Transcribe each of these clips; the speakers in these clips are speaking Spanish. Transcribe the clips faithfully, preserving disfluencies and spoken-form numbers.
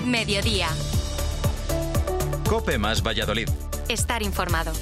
Mediodía. COPE más Valladolid. Estar informado.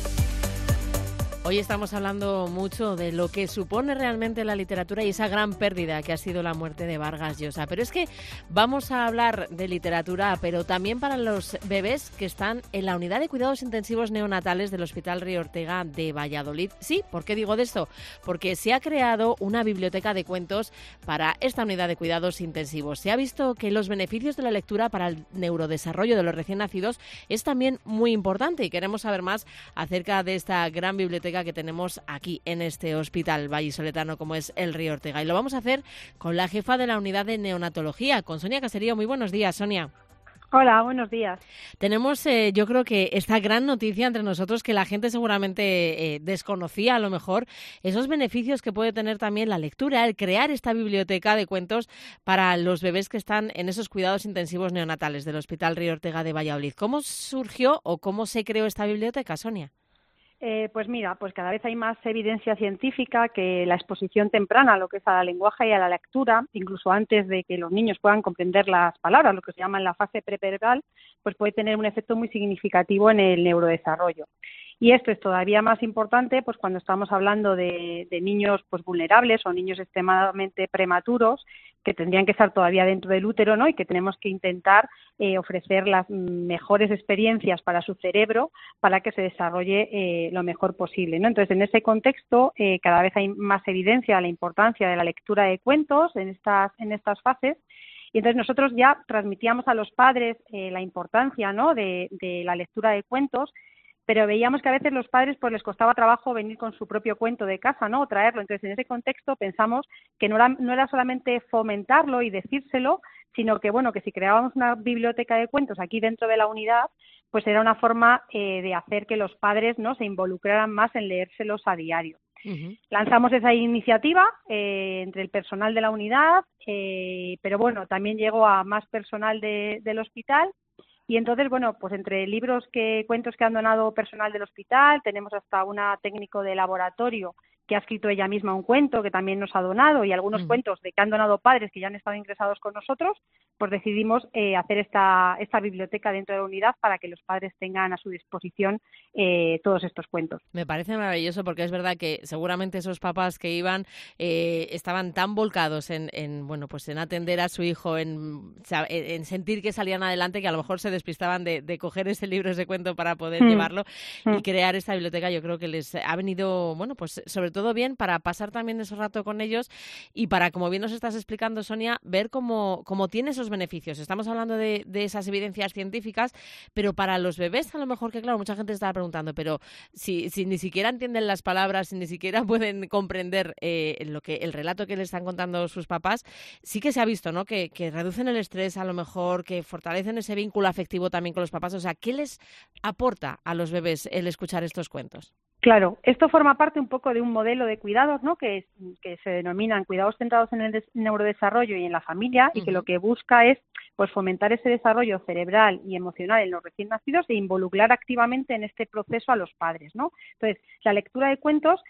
Hoy estamos hablando mucho de lo que supone realmente la literatura y esa gran pérdida que ha sido la muerte de Vargas Llosa. Pero es que vamos a hablar de literatura, pero también para los bebés que están en la unidad de cuidados intensivos neonatales del Hospital Río Ortega de Valladolid. Sí, ¿por qué digo de esto? Porque se ha creado una biblioteca de cuentos para esta unidad de cuidados intensivos. Se ha visto que los beneficios de la lectura para el neurodesarrollo de los recién nacidos es también muy importante y queremos saber más acerca de esta gran biblioteca que tenemos aquí en este hospital vallisoletano como es el Río Ortega. Y lo vamos a hacer con la jefa de la unidad de neonatología, con Sonia Caserío. Muy buenos días, Sonia. Hola, buenos días. Tenemos, eh, yo creo que esta gran noticia entre nosotros que la gente seguramente eh, desconocía a lo mejor, esos beneficios que puede tener también la lectura, el crear esta biblioteca de cuentos para los bebés que están en esos cuidados intensivos neonatales del Hospital Río Ortega de Valladolid. ¿Cómo surgió o cómo se creó esta biblioteca, Sonia? Eh, pues mira, pues cada vez hay más evidencia científica que la exposición temprana a lo que es al lenguaje y a la lectura, incluso antes de que los niños puedan comprender las palabras, lo que se llama en la fase preverbal, pues puede tener un efecto muy significativo en el neurodesarrollo. Y esto es todavía más importante pues cuando estamos hablando de, de niños pues vulnerables o niños extremadamente prematuros que tendrían que estar todavía dentro del útero, ¿no? Y que tenemos que intentar eh, ofrecer las mejores experiencias para su cerebro para que se desarrolle eh, lo mejor posible, ¿no? Entonces, en ese contexto, eh, cada vez hay más evidencia de la importancia de la lectura de cuentos en estas, en estas fases. Y entonces nosotros ya transmitíamos a los padres eh, la importancia, ¿no? de, de la lectura de cuentos, pero veíamos que a veces los padres pues les costaba trabajo venir con su propio cuento de casa, ¿no? O traerlo. Entonces, en ese contexto pensamos que no era, no era solamente fomentarlo y decírselo, sino que, bueno, que si creábamos una biblioteca de cuentos aquí dentro de la unidad, pues era una forma eh, de hacer que los padres, ¿no?, se involucraran más en leérselos a diario. Uh-huh. Lanzamos esa iniciativa eh, entre el personal de la unidad, eh, pero bueno, también llegó a más personal de, del hospital. Y entonces, bueno, pues entre libros que cuentos que han donado personal del hospital, tenemos hasta una técnico de laboratorio que ha escrito ella misma un cuento que también nos ha donado y algunos mm. cuentos de que han donado padres que ya han estado ingresados con nosotros, pues decidimos eh, hacer esta, esta biblioteca dentro de la unidad para que los padres tengan a su disposición eh, todos estos cuentos. Me parece maravilloso porque es verdad que seguramente esos papás que iban eh, estaban tan volcados en, en bueno pues en atender a su hijo, en, en sentir que salían adelante, que a lo mejor se despistaban de, de coger ese libro, ese cuento para poder mm. llevarlo mm. y crear esta biblioteca. Yo creo que les ha venido, bueno, pues sobre todo todo bien para pasar también ese rato con ellos y para, como bien nos estás explicando, Sonia, ver cómo, cómo tiene esos beneficios. Estamos hablando de, de esas evidencias científicas, pero para los bebés a lo mejor que, claro, mucha gente estaba preguntando, pero si, si ni siquiera entienden las palabras, si ni siquiera pueden comprender eh, lo que el relato que les están contando sus papás, sí que se ha visto, ¿no?, que, que reducen el estrés a lo mejor, que fortalecen ese vínculo afectivo también con los papás. O sea, ¿qué les aporta a los bebés el escuchar estos cuentos? Claro, esto forma parte un poco de un modelo de cuidados, ¿no?, que, que se denominan cuidados centrados en el des- neurodesarrollo y en la familia, uh-huh. y que lo que busca es pues fomentar ese desarrollo cerebral y emocional en los recién nacidos e involucrar activamente en este proceso a los padres, ¿no? Entonces, la lectura de cuentos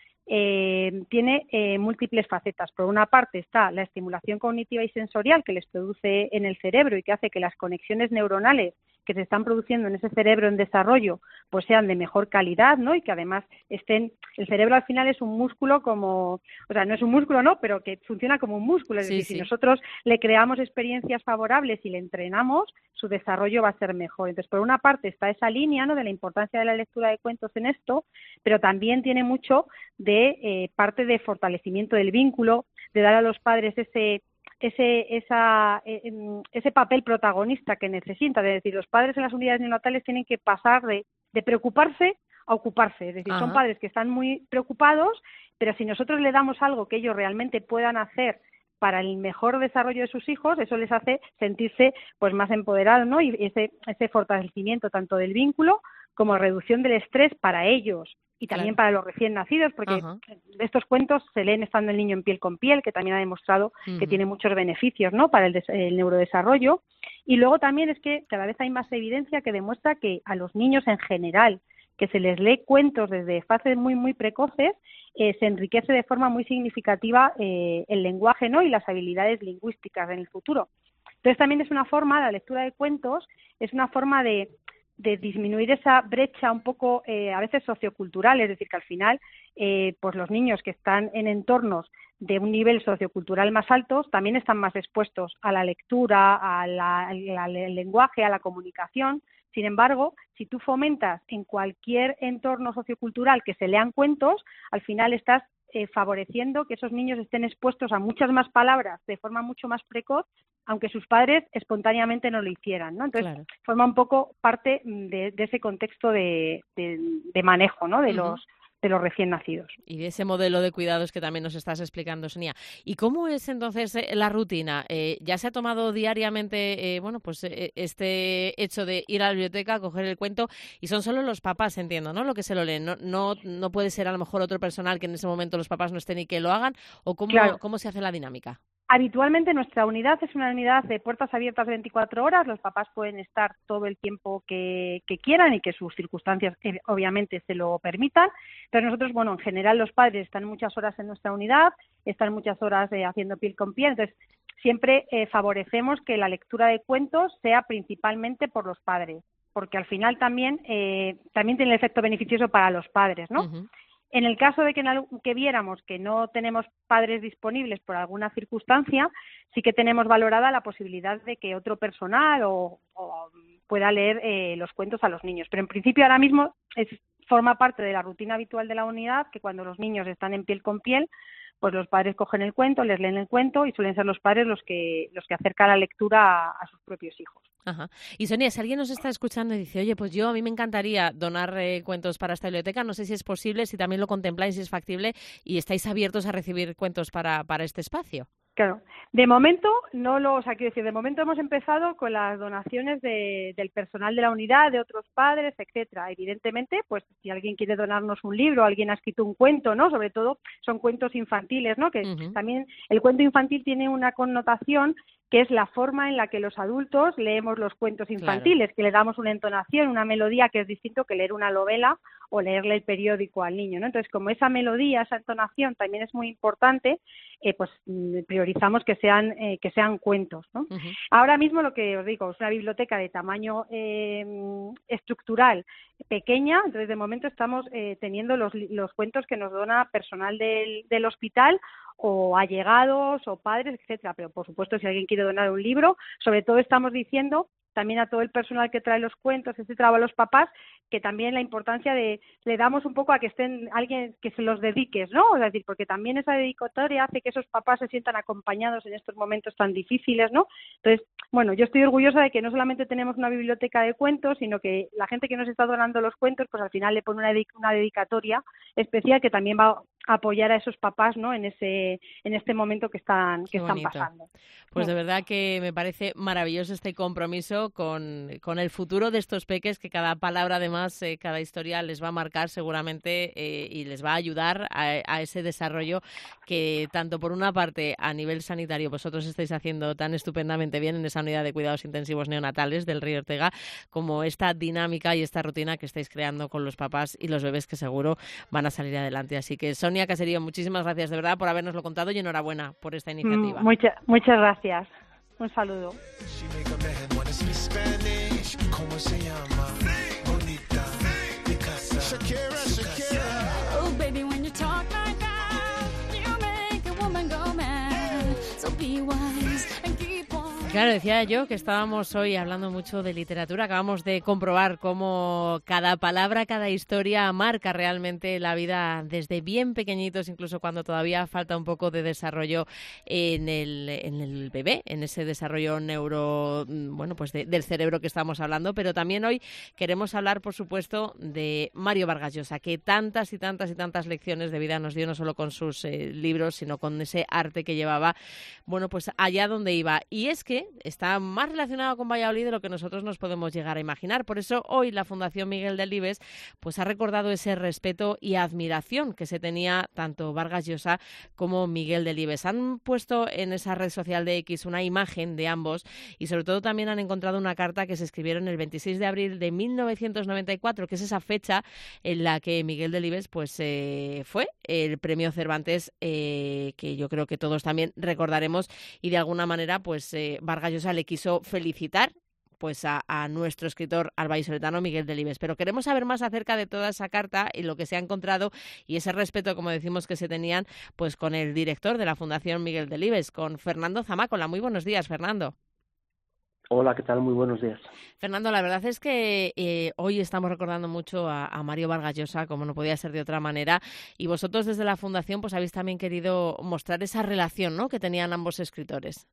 eh, tiene eh, múltiples facetas. Por una parte está la estimulación cognitiva y sensorial que les produce en el cerebro y que hace que las conexiones neuronales que se están produciendo en ese cerebro en desarrollo pues sean de mejor calidad, ¿no? Y que además estén, el cerebro al final es un músculo como, o sea, no es un músculo, ¿no?, pero que funciona como un músculo, es sí, decir, sí. si nosotros le creamos experiencias favorables y le entrenamos, su desarrollo va a ser mejor. Entonces, por una parte está esa línea, ¿no?, de la importancia de la lectura de cuentos en esto, pero también tiene mucho de eh, parte de fortalecimiento del vínculo, de dar a los padres ese ese esa ese papel protagonista que necesita, es decir, los padres en las unidades neonatales tienen que pasar de, de preocuparse a ocuparse, es decir, Ajá. son padres que están muy preocupados, pero si nosotros le damos algo que ellos realmente puedan hacer para el mejor desarrollo de sus hijos, eso les hace sentirse pues más empoderados, ¿no? Y ese ese fortalecimiento tanto del vínculo como reducción del estrés para ellos y también claro. para los recién nacidos, porque Ajá. estos cuentos se leen estando el niño en piel con piel, que también ha demostrado uh-huh. que tiene muchos beneficios, ¿no?, para el, des- el neurodesarrollo. Y luego también es que cada vez hay más evidencia que demuestra que a los niños en general, que se les lee cuentos desde fases muy, muy precoces, eh, se enriquece de forma muy significativa eh, el lenguaje, ¿no?, y las habilidades lingüísticas en el futuro. Entonces también es una forma, la lectura de cuentos, es una forma de de disminuir esa brecha un poco eh, a veces sociocultural, es decir, que al final eh, pues los niños que están en entornos de un nivel sociocultural más alto también están más expuestos a la lectura, a la, al lenguaje, a la comunicación. Sin embargo, si tú fomentas en cualquier entorno sociocultural que se lean cuentos, al final estás eh, favoreciendo que esos niños estén expuestos a muchas más palabras de forma mucho más precoz, aunque sus padres espontáneamente no lo hicieran, ¿no? Entonces, claro, forma un poco parte de, de ese contexto de, de, de manejo, ¿no? De uh-huh. los de los recién nacidos. Y de ese modelo de cuidados que también nos estás explicando, Sonia. ¿Y cómo es entonces eh, la rutina? Eh, ¿Ya se ha tomado diariamente eh, bueno, pues eh, este hecho de ir a la biblioteca, coger el cuento, y son solo los papás, entiendo, ¿no? Lo que se lo leen. No, no, no puede ser a lo mejor otro personal que en ese momento los papás no estén y que lo hagan, o cómo, claro. ¿cómo se hace la dinámica? Habitualmente nuestra unidad es una unidad de puertas abiertas veinticuatro horas. Los papás pueden estar todo el tiempo que, que quieran y que sus circunstancias eh, obviamente se lo permitan. Pero nosotros, bueno, en general los padres están muchas horas en nuestra unidad, están muchas horas eh, haciendo piel con piel. Entonces, siempre eh, favorecemos que la lectura de cuentos sea principalmente por los padres, porque al final también, eh, también tiene el efecto beneficioso para los padres, ¿no? Uh-huh. En el caso de que, en algo, que viéramos que no tenemos padres disponibles por alguna circunstancia, sí que tenemos valorada la posibilidad de que otro personal o, o pueda leer eh, los cuentos a los niños. Pero en principio ahora mismo es, forma parte de la rutina habitual de la unidad que cuando los niños están en piel con piel, pues los padres cogen el cuento, les leen el cuento y suelen ser los padres los que los que acercan la lectura a, a sus propios hijos. Ajá. Y Sonia, si alguien nos está escuchando y dice, oye, pues yo a mí me encantaría donar eh, cuentos para esta biblioteca, no sé si es posible, si también lo contempláis, si es factible y estáis abiertos a recibir cuentos para, para este espacio. Claro, de momento no lo, o sea, quiero decir, de momento hemos empezado con las donaciones de, del personal de la unidad, de otros padres, etcétera. Evidentemente, pues si alguien quiere donarnos un libro, alguien ha escrito un cuento, ¿no? Sobre todo son cuentos infantiles, ¿no? Que uh-huh. también el cuento infantil tiene una connotación que es la forma en la que los adultos leemos los cuentos infantiles, claro. que le damos una entonación, una melodía que es distinto que leer una novela o leerle el periódico al niño, ¿no? Entonces, como esa melodía, esa entonación también es muy importante, eh, pues priorizamos que sean eh, que sean cuentos, ¿no? Uh-huh. Ahora mismo lo que os digo, es una biblioteca de tamaño eh, estructural pequeña, entonces de momento estamos eh, teniendo los, los cuentos que nos dona personal del, del hospital o allegados o padres, etcétera. Pero por supuesto, si alguien quiere donar un libro, sobre todo estamos diciendo también a todo el personal que trae los cuentos, etcétera, o a los papás, que también la importancia de, le damos un poco a que estén alguien que se los dediques, ¿no? Es decir, porque también esa dedicatoria hace que esos papás se sientan acompañados en estos momentos tan difíciles, ¿no? Entonces, bueno, yo estoy orgullosa de que no solamente tenemos una biblioteca de cuentos, sino que la gente que nos está donando los cuentos, pues al final le pone una, dedic- una dedicatoria especial que también va a apoyar a esos papás, ¿no? En ese, en este momento que están, que están pasando. Pues de verdad que me parece maravilloso este compromiso con, con el futuro de estos peques, que cada palabra además, eh, cada historia les va a marcar seguramente eh, y les va a ayudar a, a ese desarrollo que tanto por una parte a nivel sanitario vosotros estáis haciendo tan estupendamente bien en esa unidad de cuidados intensivos neonatales del Río Ortega, como esta dinámica y esta rutina que estáis creando con los papás y los bebés que seguro van a salir adelante. Así que Sonia Caserío, muchísimas gracias de verdad por habernoslo contado y enhorabuena por esta iniciativa. Muchas, muchas gracias. Un saludo. Claro, decía yo que estábamos hoy hablando mucho de literatura. Acabamos de comprobar cómo cada palabra, cada historia marca realmente la vida desde bien pequeñitos, incluso cuando todavía falta un poco de desarrollo en el, en el bebé, en ese desarrollo neuro, bueno, pues de, del cerebro que estamos hablando. Pero también hoy queremos hablar, por supuesto, de Mario Vargas Llosa, que tantas y tantas y tantas lecciones de vida nos dio, no solo con sus eh, libros, sino con ese arte que llevaba, bueno, pues allá donde iba. Y es que está más relacionado con Valladolid de lo que nosotros nos podemos llegar a imaginar. Por eso hoy la Fundación Miguel Delibes pues ha recordado ese respeto y admiración que se tenía tanto Vargas Llosa como Miguel Delibes. Han puesto en esa red social de X una imagen de ambos y sobre todo también han encontrado una carta que se escribieron el veintiséis de abril de mil novecientos noventa y cuatro, que es esa fecha en la que Miguel Delibes pues eh, fue el premio Cervantes, eh, que yo creo que todos también recordaremos y de alguna manera pues eh, Vargas Llosa le quiso felicitar pues a, a nuestro escritor albaysoletano Miguel Delibes. Pero queremos saber más acerca de toda esa carta y lo que se ha encontrado y ese respeto, como decimos, que se tenían pues con el director de la Fundación Miguel Delibes, con Fernando Zamácola. Muy buenos días, Fernando. Hola, ¿qué tal? Muy buenos días. Fernando, la verdad es que eh, hoy estamos recordando mucho a, a Mario Vargas Llosa, como no podía ser de otra manera, y vosotros desde la Fundación pues habéis también querido mostrar esa relación, ¿no?, que tenían ambos escritores.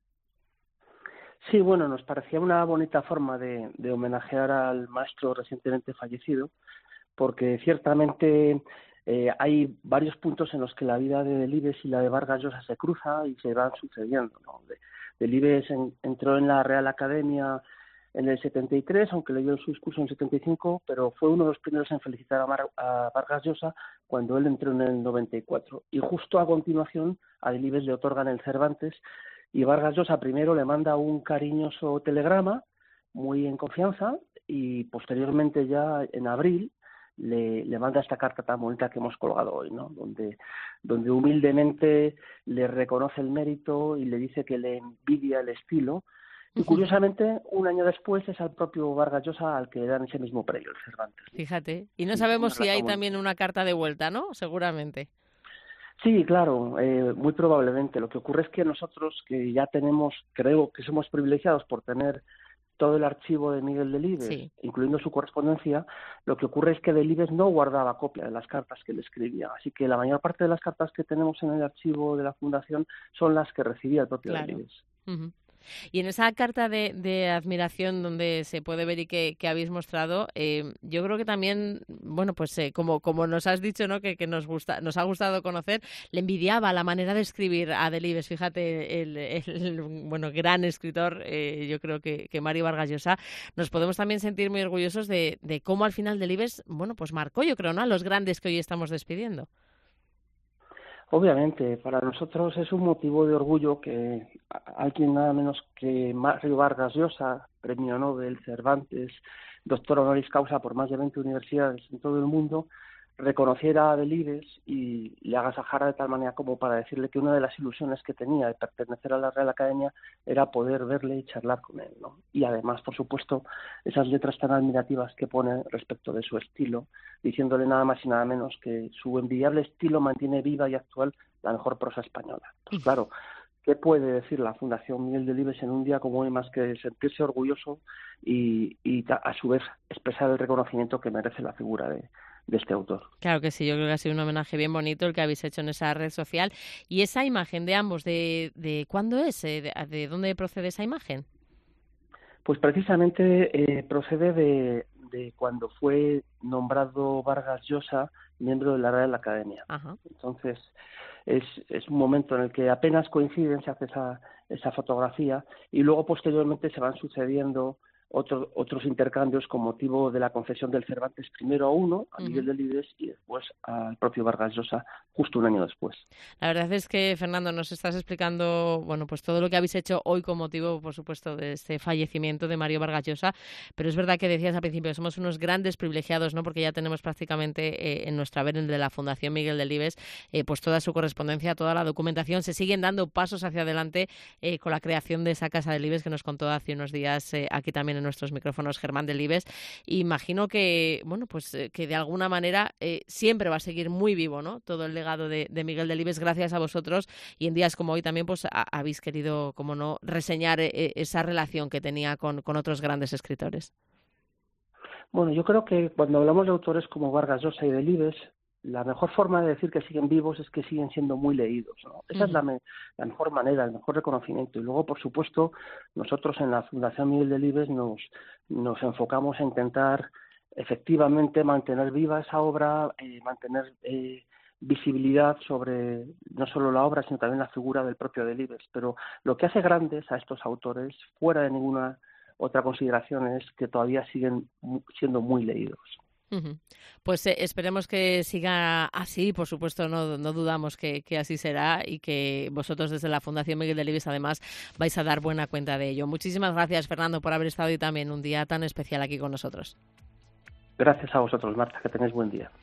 Sí, bueno, nos parecía una bonita forma de, de homenajear al maestro recientemente fallecido, porque ciertamente eh, hay varios puntos en los que la vida de Delibes y la de Vargas Llosa se cruza y se van sucediendo, ¿no? De, Delibes en, entró en la Real Academia en el setenta y tres, aunque leyó su discurso en el setenta y cinco, pero fue uno de los primeros en felicitar a, Mar, a Vargas Llosa cuando él entró en el noventa y cuatro. Y justo a continuación a Delibes le otorgan el Cervantes, y Vargas Llosa primero le manda un cariñoso telegrama, muy en confianza, y posteriormente ya en abril le, le manda esta carta tan bonita que hemos colgado hoy, ¿no? Donde, donde humildemente le reconoce el mérito y le dice que le envidia el estilo. Y curiosamente, un año después es al propio Vargas Llosa al que le dan ese mismo premio, el Cervantes. Fíjate, y no sabemos si hay también una carta de vuelta, ¿no? Seguramente. Sí, claro, eh, muy probablemente. Lo que ocurre es que nosotros, que ya tenemos, creo que somos privilegiados por tener todo el archivo de Miguel Delibes, sí, incluyendo su correspondencia, lo que ocurre es que Delibes no guardaba copia de las cartas que le escribía. Así que la mayor parte de las cartas que tenemos en el archivo de la Fundación son las que recibía el propio claro. Delibes. Uh-huh. Y en esa carta de, de admiración donde se puede ver y que, que habéis mostrado, eh, yo creo que también, bueno, pues eh, como, como nos has dicho, ¿no?, que, que nos gusta, nos ha gustado conocer, le envidiaba la manera de escribir a Delibes. Fíjate, el, el, el bueno, gran escritor, eh, yo creo que, que Mario Vargas Llosa. Nos podemos también sentir muy orgullosos de, de cómo al final Delibes, bueno, pues marcó, yo creo, ¿no?, a los grandes que hoy estamos despidiendo. Obviamente, para nosotros es un motivo de orgullo que alguien nada menos que Mario Vargas Llosa, premio Nobel, Cervantes, doctor honoris causa por más de veinte universidades en todo el mundo, reconociera a Delibes y le agasajara de tal manera como para decirle que una de las ilusiones que tenía de pertenecer a la Real Academia era poder verle y charlar con él, ¿no? Y además, por supuesto, esas letras tan admirativas que pone respecto de su estilo, diciéndole nada más y nada menos que su envidiable estilo mantiene viva y actual la mejor prosa española. Pues claro, ¿qué puede decir la Fundación Miguel Delibes en un día como hoy más que sentirse orgulloso y, y a su vez expresar el reconocimiento que merece la figura de de este autor? Claro que sí, yo creo que ha sido un homenaje bien bonito el que habéis hecho en esa red social. Y esa imagen de ambos, ¿de, de cuándo es? ¿De, de dónde procede esa imagen? Pues precisamente eh, procede de, de cuando fue nombrado Vargas Llosa miembro de la Real Academia. Ajá. Entonces, es, es un momento en el que apenas coinciden, se hace esa, esa fotografía y luego posteriormente se van sucediendo Otro, otros intercambios con motivo de la concesión del Cervantes, primero a uno, a Miguel uh-huh. Delibes, y después al propio Vargas Llosa, justo un año después. La verdad es que, Fernando, nos estás explicando, bueno, pues todo lo que habéis hecho hoy con motivo, por supuesto, de este fallecimiento de Mario Vargas Llosa, pero es verdad que decías al principio que somos unos grandes privilegiados, ¿no?, porque ya tenemos prácticamente eh, en nuestra haber de la Fundación Miguel Delibes, eh, pues toda su correspondencia, toda la documentación, se siguen dando pasos hacia adelante eh, con la creación de esa Casa Delibes que nos contó hace unos días eh, aquí también en nuestros micrófonos Germán Delibes. Imagino que, bueno, pues eh, que de alguna manera eh, siempre va a seguir muy vivo, ¿no?, todo el legado de, de Miguel Delibes gracias a vosotros, y en días como hoy también pues a, habéis querido, como no, reseñar eh, esa relación que tenía con, con otros grandes escritores. Bueno, yo creo que cuando hablamos de autores como Vargas Llosa y Delibes, la mejor forma de decir que siguen vivos es que siguen siendo muy leídos, ¿no? Esa uh-huh. es la, me, la mejor manera, el mejor reconocimiento. Y luego, por supuesto, nosotros en la Fundación Miguel Delibes nos, nos enfocamos a intentar efectivamente mantener viva esa obra, eh, mantener eh, visibilidad sobre no solo la obra, sino también la figura del propio Delibes. Pero lo que hace grandes a estos autores, fuera de ninguna otra consideración, es que todavía siguen siendo muy leídos. Uh-huh. Pues eh, esperemos que siga así, por supuesto no, no dudamos que, que así será y que vosotros desde la Fundación Miguel Delibes además vais a dar buena cuenta de ello. Muchísimas gracias, Fernando, por haber estado hoy también un día tan especial aquí con nosotros. Gracias a vosotros, Marta, que tenéis buen día.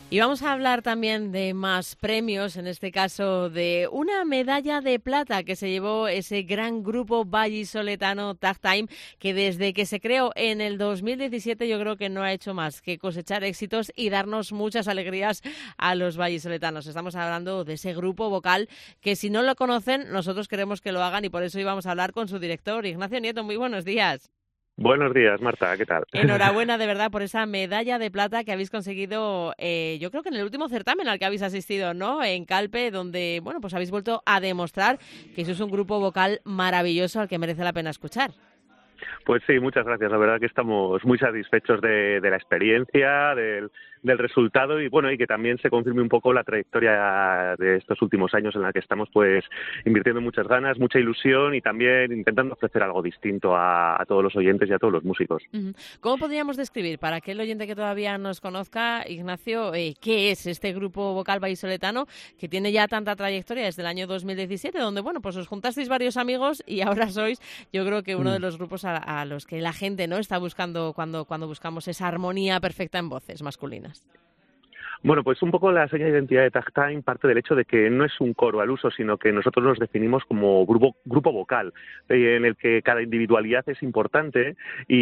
Y vamos a hablar también de más premios, en este caso de una medalla de plata que se llevó ese gran grupo vallisoletano Tag Time, que desde que se creó en el dos mil diecisiete yo creo que no ha hecho más que cosechar éxitos y darnos muchas alegrías a los vallisoletanos. Estamos hablando de ese grupo vocal que, si no lo conocen, nosotros queremos que lo hagan, y por eso íbamos a hablar con su director, Ignacio Nieto. Muy buenos días. Buenos días, Marta, ¿qué tal? Enhorabuena, de verdad, por esa medalla de plata que habéis conseguido, eh, yo creo que en el último certamen al que habéis asistido, ¿no? En Calpe, donde, bueno, pues habéis vuelto a demostrar que sois un grupo vocal maravilloso al que merece la pena escuchar. Pues sí, muchas gracias. La verdad que estamos muy satisfechos de, de la experiencia, del, del resultado, y bueno, y que también se confirme un poco la trayectoria de estos últimos años en la que estamos pues invirtiendo muchas ganas, mucha ilusión y también intentando ofrecer algo distinto a, a todos los oyentes y a todos los músicos. ¿Cómo podríamos describir, para aquel oyente que todavía nos conozca, Ignacio, eh, qué es este grupo vocal vallisoletano que tiene ya tanta trayectoria desde el año dos mil diecisiete, donde, bueno, pues os juntasteis varios amigos y ahora sois, yo creo que uno de los grupos a, a los que la gente no está buscando cuando, cuando buscamos esa armonía perfecta en voces masculinas? Bueno, pues un poco la seña de identidad de Tag Time parte del hecho de que no es un coro al uso, sino que nosotros nos definimos como grupo, grupo vocal, eh, en el que cada individualidad es importante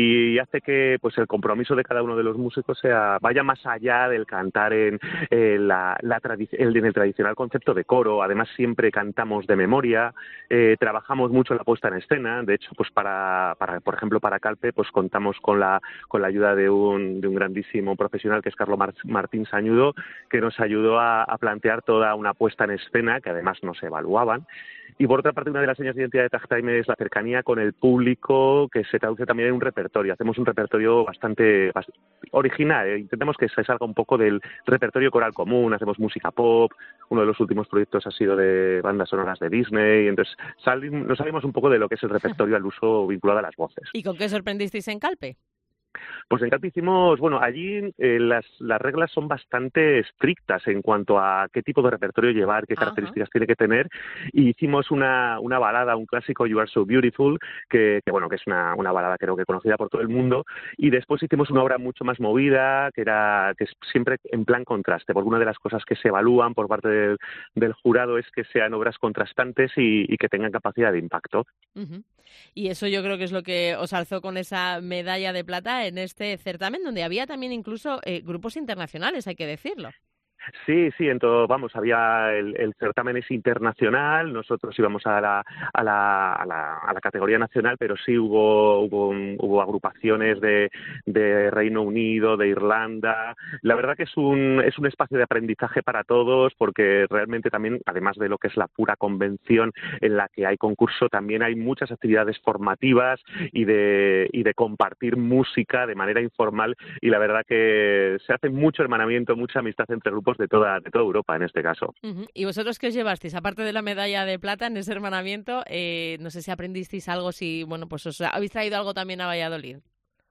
y hace que pues el compromiso de cada uno de los músicos sea vaya más allá del cantar en, eh, la, la tradic- el, en el tradicional concepto de coro. Además, siempre cantamos de memoria, eh, trabajamos mucho la puesta en escena. De hecho, pues para, para por ejemplo, para Calpe, pues contamos con la con la ayuda de un, de un grandísimo profesional que es Carlos Mar- Martín Sañudo, que nos ayudó a, a plantear toda una puesta en escena que además nos evaluaban. Y por otra parte, una de las señas de identidad de Tag Time es la cercanía con el público, que se traduce también en un repertorio. Hacemos un repertorio bastante, bastante original, ¿eh? Intentamos que se salga un poco del repertorio coral común. Hacemos música pop, uno de los últimos proyectos ha sido de bandas sonoras de Disney, entonces salim, nos salimos un poco de lo que es el repertorio al uso vinculado a las voces. ¿Y con qué sorprendisteis en Calpe? Pues en Calpe hicimos, bueno, allí eh, las, las reglas son bastante estrictas en cuanto a qué tipo de repertorio llevar, qué características Ajá. tiene que tener, y hicimos una, una balada, un clásico, You Are So Beautiful, que, que bueno, que es una, una balada creo que conocida por todo el mundo, y después hicimos una obra mucho más movida, que era que es siempre en plan contraste, porque una de las cosas que se evalúan por parte del, del jurado es que sean obras contrastantes y, y que tengan capacidad de impacto. Uh-huh. Y eso yo creo que es lo que os alzó con esa medalla de plata en este certamen, donde había también incluso eh, grupos internacionales, hay que decirlo. Sí, sí, en todo, vamos, había el, el certamen es internacional, nosotros íbamos a la, a la, a la, a la categoría nacional, pero sí hubo, hubo, hubo agrupaciones de, de Reino Unido, de Irlanda. La verdad que es un, es un espacio de aprendizaje para todos, porque realmente también, además de lo que es la pura convención en la que hay concurso, también hay muchas actividades formativas y de, y de compartir música de manera informal, y la verdad que se hace mucho hermanamiento, mucha amistad entre grupos de toda de toda Europa en este caso. Uh-huh. ¿Y vosotros qué os llevasteis? Aparte de la medalla de plata en ese hermanamiento, eh, no sé si aprendisteis algo, si bueno, pues os habéis traído algo también a Valladolid.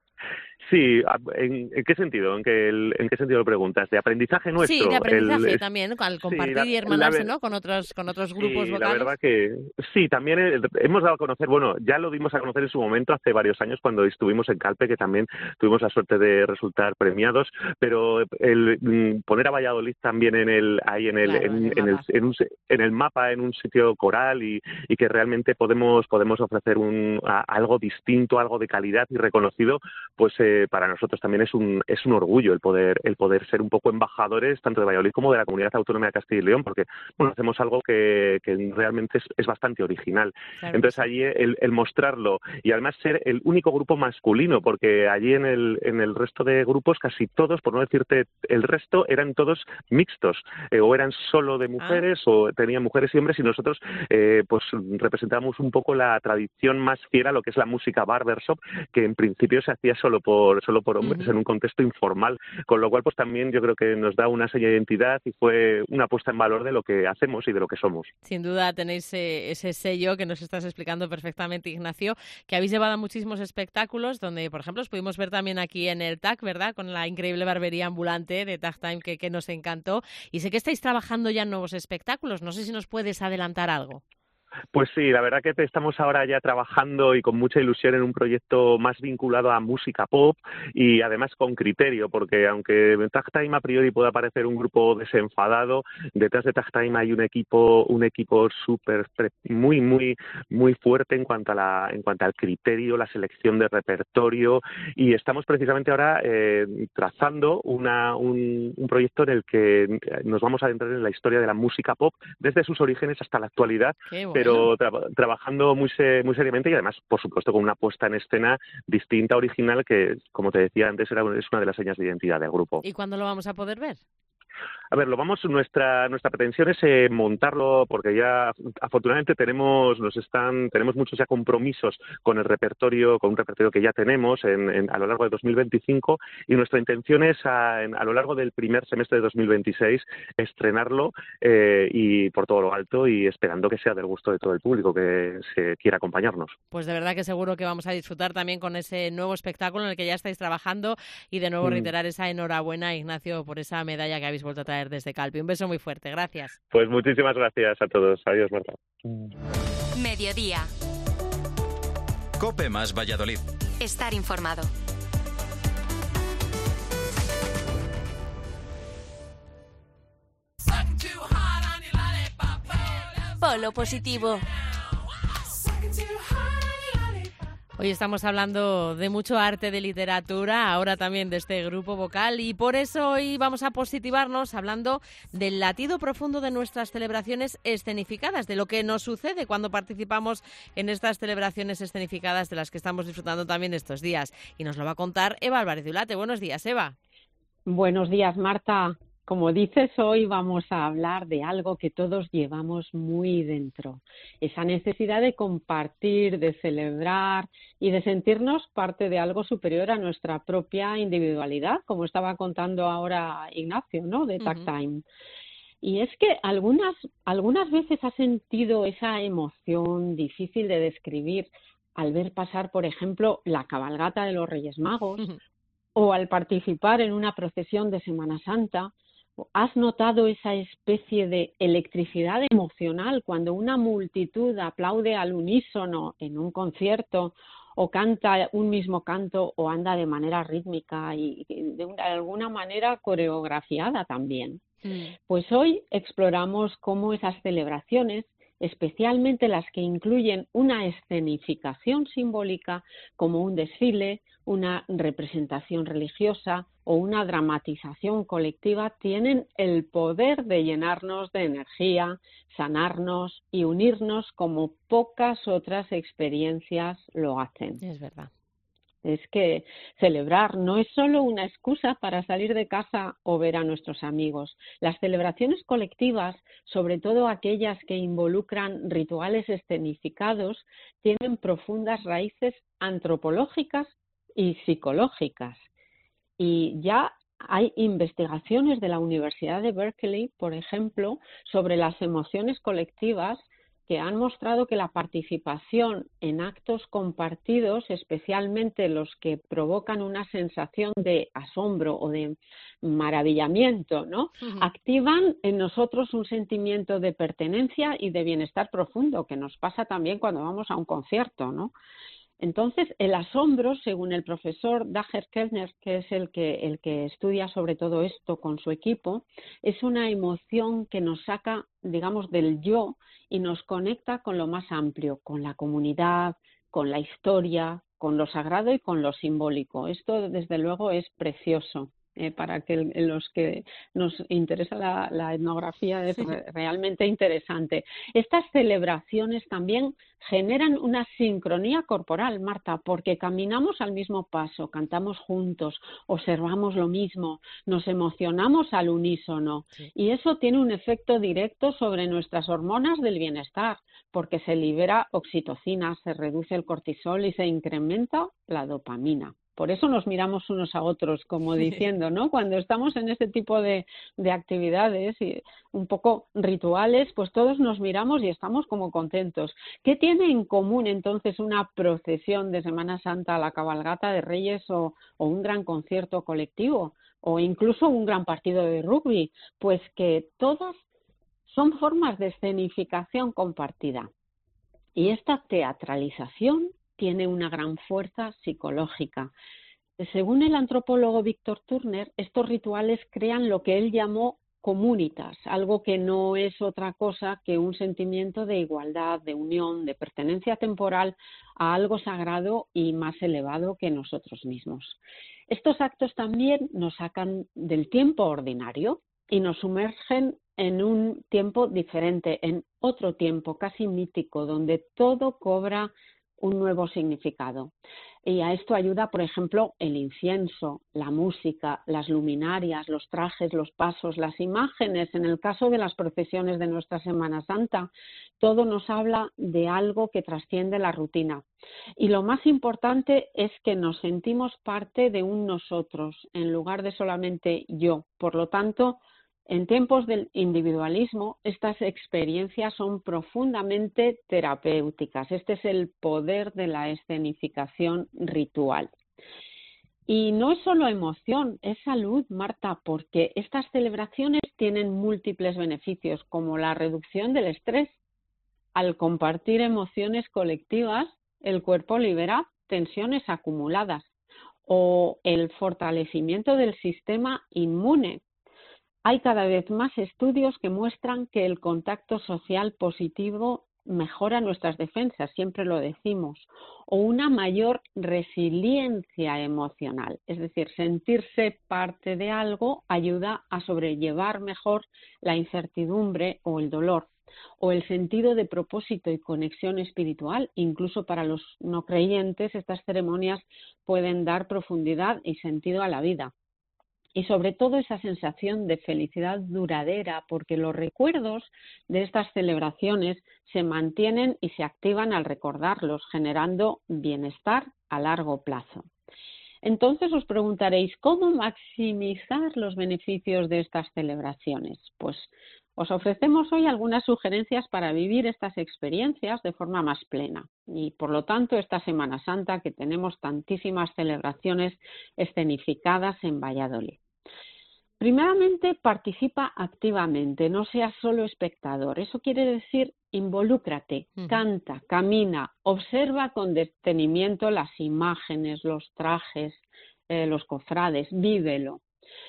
Sí, ¿en, en qué sentido? ¿En qué, el, ¿En qué sentido lo preguntas? ¿De aprendizaje nuestro? Sí, de aprendizaje el, también, al compartir sí, la, y hermanarse, la, ¿no? Con otros, con otros grupos sí, vocales. La verdad que sí, también hemos dado a conocer, bueno, ya lo dimos a conocer en su momento hace varios años cuando estuvimos en Calpe, que también tuvimos la suerte de resultar premiados, pero el poner a Valladolid también en el ahí en el, claro, en, en, el en, el, en, un, en el mapa, en un sitio coral y, y que realmente podemos podemos ofrecer un a, algo distinto, algo de calidad y reconocido, pues eh, para nosotros también es un es un orgullo el poder el poder ser un poco embajadores tanto de Valladolid como de la Comunidad Autónoma de Castilla y León, porque bueno, hacemos algo que, que realmente es, es bastante original. Claro, entonces sí. allí el, el mostrarlo y además ser el único grupo masculino, porque allí en el en el resto de grupos casi todos, por no decirte el resto, eran todos mixtos, eh, o eran solo de mujeres ah. o tenían mujeres y hombres, y nosotros eh, pues representamos un poco la tradición más fiel a lo que es la música barbershop, que en principio se hacía solo por solo por hombres uh-huh. en un contexto informal, con lo cual pues también yo creo que nos da una seña de identidad y fue una puesta en valor de lo que hacemos y de lo que somos. Sin duda tenéis eh, ese sello que nos estás explicando perfectamente, Ignacio, que habéis llevado a muchísimos espectáculos donde, por ejemplo, os pudimos ver también aquí en el T A C, ¿verdad?, con la increíble barbería ambulante de Tag Time que, que nos encantó, y sé que estáis trabajando ya en nuevos espectáculos, no sé si nos puedes adelantar algo. Pues sí, la verdad que estamos ahora ya trabajando y con mucha ilusión en un proyecto más vinculado a música pop y además con criterio, porque aunque Tag Time a priori pueda parecer un grupo desenfadado, detrás de Tag Time hay un equipo un equipo súper muy muy muy fuerte en cuanto a la en cuanto al criterio, la selección de repertorio, y estamos precisamente ahora eh, trazando una, un, un proyecto en el que nos vamos a adentrar en la historia de la música pop desde sus orígenes hasta la actualidad. Qué bueno. Pero tra- trabajando muy se- muy seriamente y además, por supuesto, con una puesta en escena distinta, original, que, como te decía antes, era, es una de las señas de identidad del grupo. ¿Y cuándo lo vamos a poder ver? A ver, lo vamos, nuestra nuestra pretensión es eh, montarlo, porque ya afortunadamente tenemos nos están tenemos muchos ya compromisos con el repertorio, con un repertorio que ya tenemos en, en, a lo largo de dos mil veinticinco, y nuestra intención es a, en, a lo largo del primer semestre de dos mil veintiséis estrenarlo eh, y por todo lo alto, y esperando que sea del gusto de todo el público que se quiera acompañarnos. Pues de verdad que seguro que vamos a disfrutar también con ese nuevo espectáculo en el que ya estáis trabajando, y de nuevo mm. reiterar esa enhorabuena, Ignacio, por esa medalla que habéis vuelto a traer desde Calpe. Un beso muy fuerte, gracias. Pues muchísimas gracias a todos. Adiós, Marta. Mediodía. COPE más Valladolid. Estar informado. Polo positivo. Hoy estamos hablando de mucho arte, de literatura, ahora también de este grupo vocal, y por eso hoy vamos a positivarnos hablando del latido profundo de nuestras celebraciones escenificadas, de lo que nos sucede cuando participamos en estas celebraciones escenificadas de las que estamos disfrutando también estos días. Y nos lo va a contar Eva Álvarez de Ulate. Buenos días, Eva. Buenos días, Marta. Como dices, hoy vamos a hablar de algo que todos llevamos muy dentro, esa necesidad de compartir, de celebrar y de sentirnos parte de algo superior a nuestra propia individualidad, como estaba contando ahora Ignacio, ¿no?, de Tag Time. Uh-huh. Y es que algunas, algunas veces has sentido esa emoción difícil de describir al ver pasar, por ejemplo, la cabalgata de los Reyes Magos, uh-huh, o al participar en una procesión de Semana Santa. ¿Has notado esa especie de electricidad emocional cuando una multitud aplaude al unísono en un concierto, o canta un mismo canto, o anda de manera rítmica y de, una, de alguna manera coreografiada también? Mm. Pues hoy exploramos cómo esas celebraciones, especialmente las que incluyen una escenificación simbólica como un desfile, una representación religiosa o una dramatización colectiva, tienen el poder de llenarnos de energía, sanarnos y unirnos como pocas otras experiencias lo hacen. Es verdad. Es que celebrar no es solo una excusa para salir de casa o ver a nuestros amigos. Las celebraciones colectivas, sobre todo aquellas que involucran rituales escenificados, tienen profundas raíces antropológicas y psicológicas. Y ya hay investigaciones de la Universidad de Berkeley, por ejemplo, sobre las emociones colectivas, que han mostrado que la participación en actos compartidos, especialmente los que provocan una sensación de asombro o de maravillamiento, ¿no?, uh-huh, activan en nosotros un sentimiento de pertenencia y de bienestar profundo, que nos pasa también cuando vamos a un concierto, ¿no? Entonces, el asombro, según el profesor Dacher Kellner, que es el que, el que estudia sobre todo esto con su equipo, es una emoción que nos saca, digamos, del yo y nos conecta con lo más amplio, con la comunidad, con la historia, con lo sagrado y con lo simbólico. Esto, desde luego, es precioso. Eh, para que el, los que nos interesa la, la etnografía es re, realmente interesante. Estas celebraciones también generan una sincronía corporal, Marta, porque caminamos al mismo paso, cantamos juntos, observamos lo mismo, nos emocionamos al unísono, sí, y eso tiene un efecto directo sobre nuestras hormonas del bienestar, porque se libera oxitocina, se reduce el cortisol y se incrementa la dopamina. Por eso nos miramos unos a otros, como diciendo, ¿no? Cuando estamos en este tipo de, de actividades y un poco rituales, pues todos nos miramos y estamos como contentos. ¿Qué tiene en común entonces una procesión de Semana Santa, la cabalgata de Reyes o, o un gran concierto colectivo o incluso un gran partido de rugby? Pues que todas son formas de escenificación compartida. Y esta teatralización tiene una gran fuerza psicológica. Según el antropólogo Víctor Turner, estos rituales crean lo que él llamó comunitas, algo que no es otra cosa que un sentimiento de igualdad, de unión, de pertenencia temporal a algo sagrado y más elevado que nosotros mismos. Estos actos también nos sacan del tiempo ordinario y nos sumergen en un tiempo diferente, en otro tiempo casi mítico, donde todo cobra un nuevo significado. Y a esto ayuda, por ejemplo, el incienso, la música, las luminarias, los trajes, los pasos, las imágenes. En el caso de las procesiones de nuestra Semana Santa, todo nos habla de algo que trasciende la rutina. Y lo más importante es que nos sentimos parte de un nosotros, en lugar de solamente yo. Por lo tanto, en tiempos del individualismo, estas experiencias son profundamente terapéuticas. Este es el poder de la escenificación ritual. Y no es solo emoción, es salud, Marta, porque estas celebraciones tienen múltiples beneficios, como la reducción del estrés. Al compartir emociones colectivas, el cuerpo libera tensiones acumuladas, o el fortalecimiento del sistema inmune. Hay cada vez más estudios que muestran que el contacto social positivo mejora nuestras defensas, siempre lo decimos, o una mayor resiliencia emocional, es decir, sentirse parte de algo ayuda a sobrellevar mejor la incertidumbre o el dolor, o el sentido de propósito y conexión espiritual. Incluso para los no creyentes, estas ceremonias pueden dar profundidad y sentido a la vida. Y sobre todo esa sensación de felicidad duradera, porque los recuerdos de estas celebraciones se mantienen y se activan al recordarlos, generando bienestar a largo plazo. Entonces os preguntaréis, ¿cómo maximizar los beneficios de estas celebraciones? Pues os ofrecemos hoy algunas sugerencias para vivir estas experiencias de forma más plena. Y por lo tanto, esta Semana Santa, que tenemos tantísimas celebraciones escenificadas en Valladolid. Primeramente, participa activamente, no seas solo espectador. Eso quiere decir, involúcrate, uh-huh. Canta, camina, observa con detenimiento las imágenes, los trajes, eh, los cofrades, vívelo.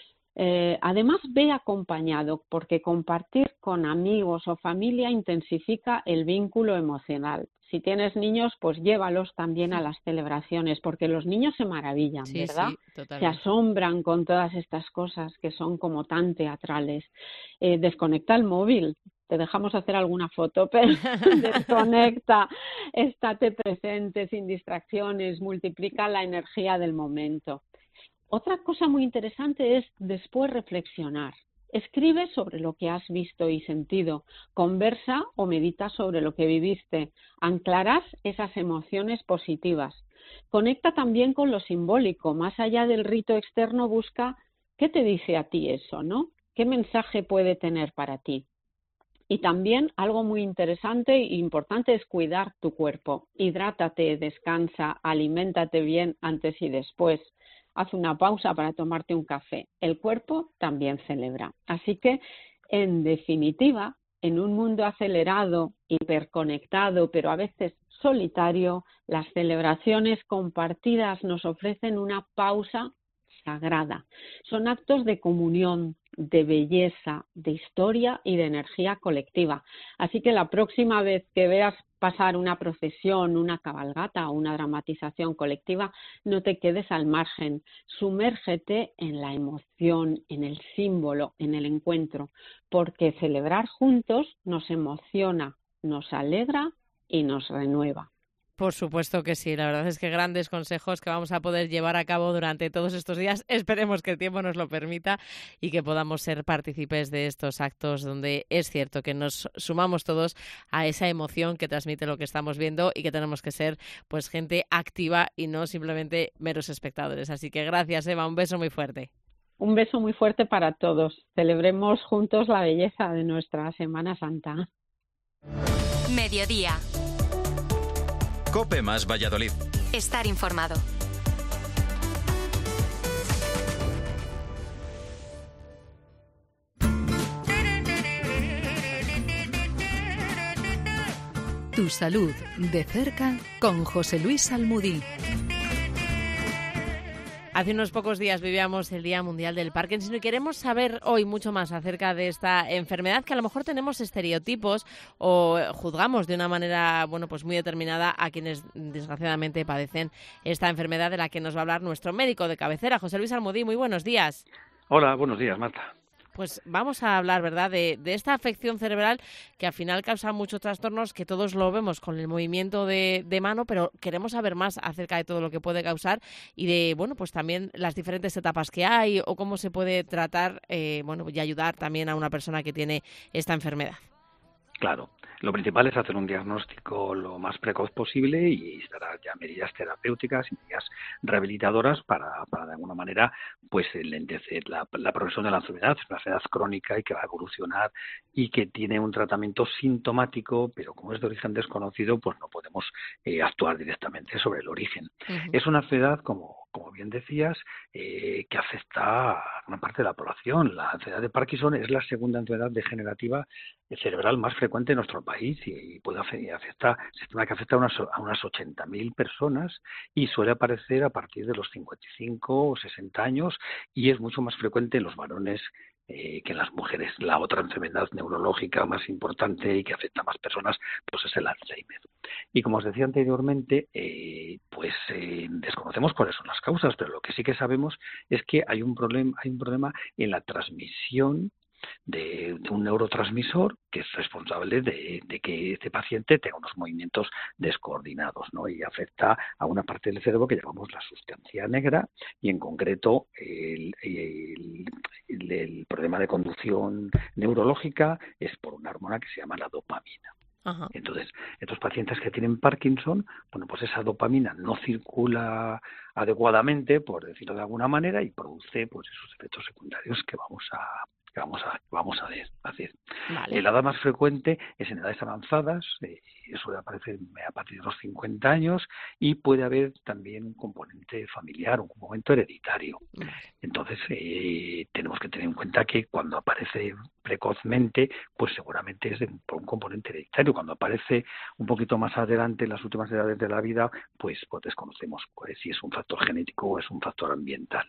Eh, además, ve acompañado, porque compartir con amigos o familia intensifica el vínculo emocional. Si tienes niños, pues llévalos también a las celebraciones, porque los niños se maravillan, sí, ¿verdad? Sí, se asombran con todas estas cosas que son como tan teatrales. Eh, desconecta el móvil, te dejamos hacer alguna foto, pero desconecta, estate presente, sin distracciones, multiplica la energía del momento. Otra cosa muy interesante es después reflexionar. Escribe sobre lo que has visto y sentido, conversa o medita sobre lo que viviste, anclarás esas emociones positivas. Conecta también con lo simbólico, más allá del rito externo, busca qué te dice a ti eso, ¿no? ¿Qué mensaje puede tener para ti? Y también algo muy interesante e importante es cuidar tu cuerpo. Hidrátate, descansa, aliméntate bien antes y después. Haz una pausa para tomarte un café. El cuerpo también celebra. Así que, en definitiva, en un mundo acelerado, hiperconectado, pero a veces solitario, las celebraciones compartidas nos ofrecen una pausa sagrada. Son actos de comunión, de belleza, de historia y de energía colectiva. Así que la próxima vez que veas pasar una procesión, una cabalgata o una dramatización colectiva, no te quedes al margen. Sumérgete en la emoción, en el símbolo, en el encuentro, porque celebrar juntos nos emociona, nos alegra y nos renueva. Por supuesto que sí, la verdad es que grandes consejos que vamos a poder llevar a cabo durante todos estos días. Esperemos que el tiempo nos lo permita y que podamos ser partícipes de estos actos donde es cierto que nos sumamos todos a esa emoción que transmite lo que estamos viendo y que tenemos que ser pues gente activa y no simplemente meros espectadores. Así que gracias, Eva, un beso muy fuerte. Un beso muy fuerte para todos. Celebremos juntos la belleza de nuestra Semana Santa. Mediodía. COPE más Valladolid. Estar informado. Tu salud de cerca con José Luis Almudí. Hace unos pocos días vivíamos el Día Mundial del Parkinson y queremos saber hoy mucho más acerca de esta enfermedad, que a lo mejor tenemos estereotipos o juzgamos de una manera, bueno, pues muy determinada a quienes desgraciadamente padecen esta enfermedad, de la que nos va a hablar nuestro médico de cabecera, José Luis Almudí. Muy buenos días. Hola, buenos días, Marta. Pues vamos a hablar, ¿verdad?, de, de esta afección cerebral que al final causa muchos trastornos, que todos lo vemos con el movimiento de, de mano, pero queremos saber más acerca de todo lo que puede causar y de, bueno, pues también las diferentes etapas que hay o cómo se puede tratar, eh, bueno, y ayudar también a una persona que tiene esta enfermedad. Claro, lo principal es hacer un diagnóstico lo más precoz posible y instalar ya medidas terapéuticas y medidas rehabilitadoras para, para de alguna manera, pues enlentecer la, la progresión de la enfermedad. Es una enfermedad crónica y que va a evolucionar y que tiene un tratamiento sintomático, pero como es de origen desconocido, pues no podemos eh, actuar directamente sobre el origen. Uh-huh. Es una enfermedad, como como bien decías, eh, que afecta a una parte de la población. La enfermedad de Parkinson es la segunda enfermedad degenerativa cerebral más frecuente en nuestro país y puede afectar, se estima que afecta a unas, a unas ochenta mil personas y suele aparecer a partir de los cincuenta y cinco o sesenta años y es mucho más frecuente en los varones Eh, que en las mujeres. La otra enfermedad neurológica más importante y que afecta a más personas pues es el Alzheimer. Y como os decía anteriormente, eh, pues eh, desconocemos cuáles son las causas, pero lo que sí que sabemos es que hay un problema, hay un problema en la transmisión de, de un neurotransmisor que es responsable de, de que este paciente tenga unos movimientos descoordinados, ¿no? Y afecta a una parte del cerebro que llamamos la sustancia negra y en concreto el, el, el, el problema de conducción neurológica es por una hormona que se llama la dopamina. Ajá. Entonces, estos pacientes que tienen Parkinson, bueno, pues esa dopamina no circula adecuadamente, por decirlo de alguna manera, y produce pues esos efectos secundarios que vamos a que vamos a vamos a ver, hacer. Vale. La edad más frecuente es en edades avanzadas, eh, suele aparecer a partir de los cincuenta años y puede haber también un componente familiar, un componente hereditario. Vale. Entonces, eh, tenemos que tener en cuenta que cuando aparece precozmente, pues seguramente es de, por un componente hereditario. Cuando aparece un poquito más adelante, en las últimas edades de la vida, pues, pues desconocemos pues, si es un factor genético o es un factor ambiental.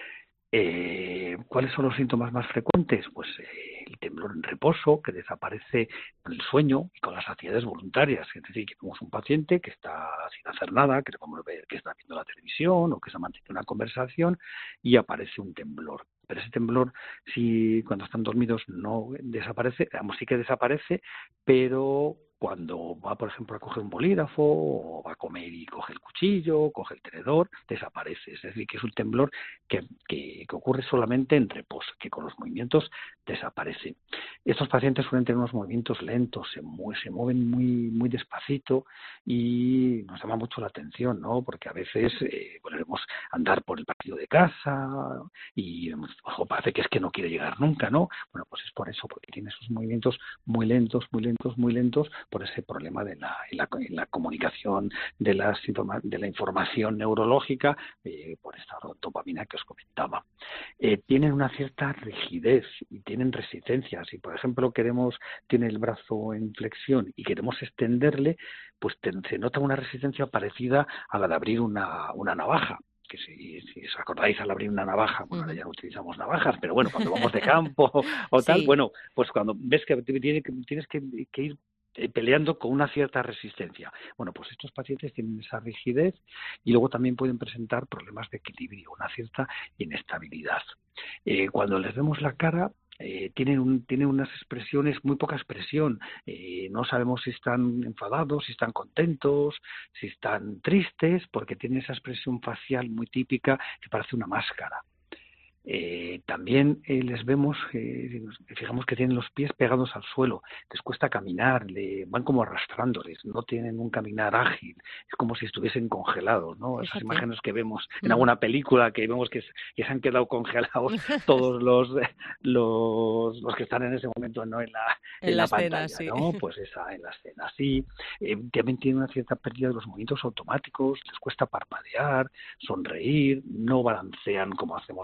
Eh, ¿Cuáles son los síntomas más frecuentes? Pues eh, el temblor en reposo, que desaparece con el sueño y con las actividades voluntarias. Es decir, que tenemos un paciente que está sin hacer nada, que podemos ver que está viendo la televisión o que se mantiene una conversación y aparece un temblor. Pero ese temblor, si cuando están dormidos no desaparece, digamos, sí que desaparece, pero cuando va, por ejemplo, a coger un bolígrafo o va a comer y coge el cuchillo, coge el tenedor, desaparece. Es decir, que es un temblor que, que, que ocurre solamente en reposo, que con los movimientos desaparece. Estos pacientes suelen tener unos movimientos lentos, se, mue- se mueven muy muy despacito y nos llama mucho la atención, ¿no? Porque a veces eh, volvemos a andar por el patio de casa y ojo, parece que es que no quiere llegar nunca, ¿no? Bueno, pues es por eso, porque tiene esos movimientos muy lentos, muy lentos, muy lentos, por ese problema de la, en la, en la comunicación de, las, de la información neurológica, eh, por esta dopamina que os comentaba. Eh, tienen una cierta rigidez y tienen resistencia. Si, por ejemplo, queremos, tiene el brazo en flexión y queremos extenderle, pues te, se nota una resistencia parecida a la de abrir una, una navaja. Que si, si os acordáis al abrir una navaja, bueno, ahora ya no utilizamos navajas, pero bueno, cuando vamos de campo o tal, sí. Bueno, pues cuando ves que tienes que, que ir peleando con una cierta resistencia. Bueno, pues estos pacientes tienen esa rigidez y luego también pueden presentar problemas de equilibrio, una cierta inestabilidad. Eh, cuando les vemos la cara, Eh, tienen, un, tienen unas expresiones, muy poca expresión, eh, no sabemos si están enfadados, si están contentos, si están tristes, porque tienen esa expresión facial muy típica que parece una máscara. Eh, también eh, les vemos, eh, fijamos que tienen los pies pegados al suelo, les cuesta caminar, le, van como arrastrándoles, no tienen un caminar ágil, es como si estuviesen congelados, ¿no? Esas Fíjate. imágenes que vemos en alguna película, que vemos que, que se han quedado congelados todos los, los los que están en ese momento, ¿no? En la, en en la, la pantalla, escena, ¿no? sí. Pues esa, en la escena, sí. Eh, también tienen una cierta pérdida de los movimientos automáticos, les cuesta parpadear, sonreír, no balancean como hacemos el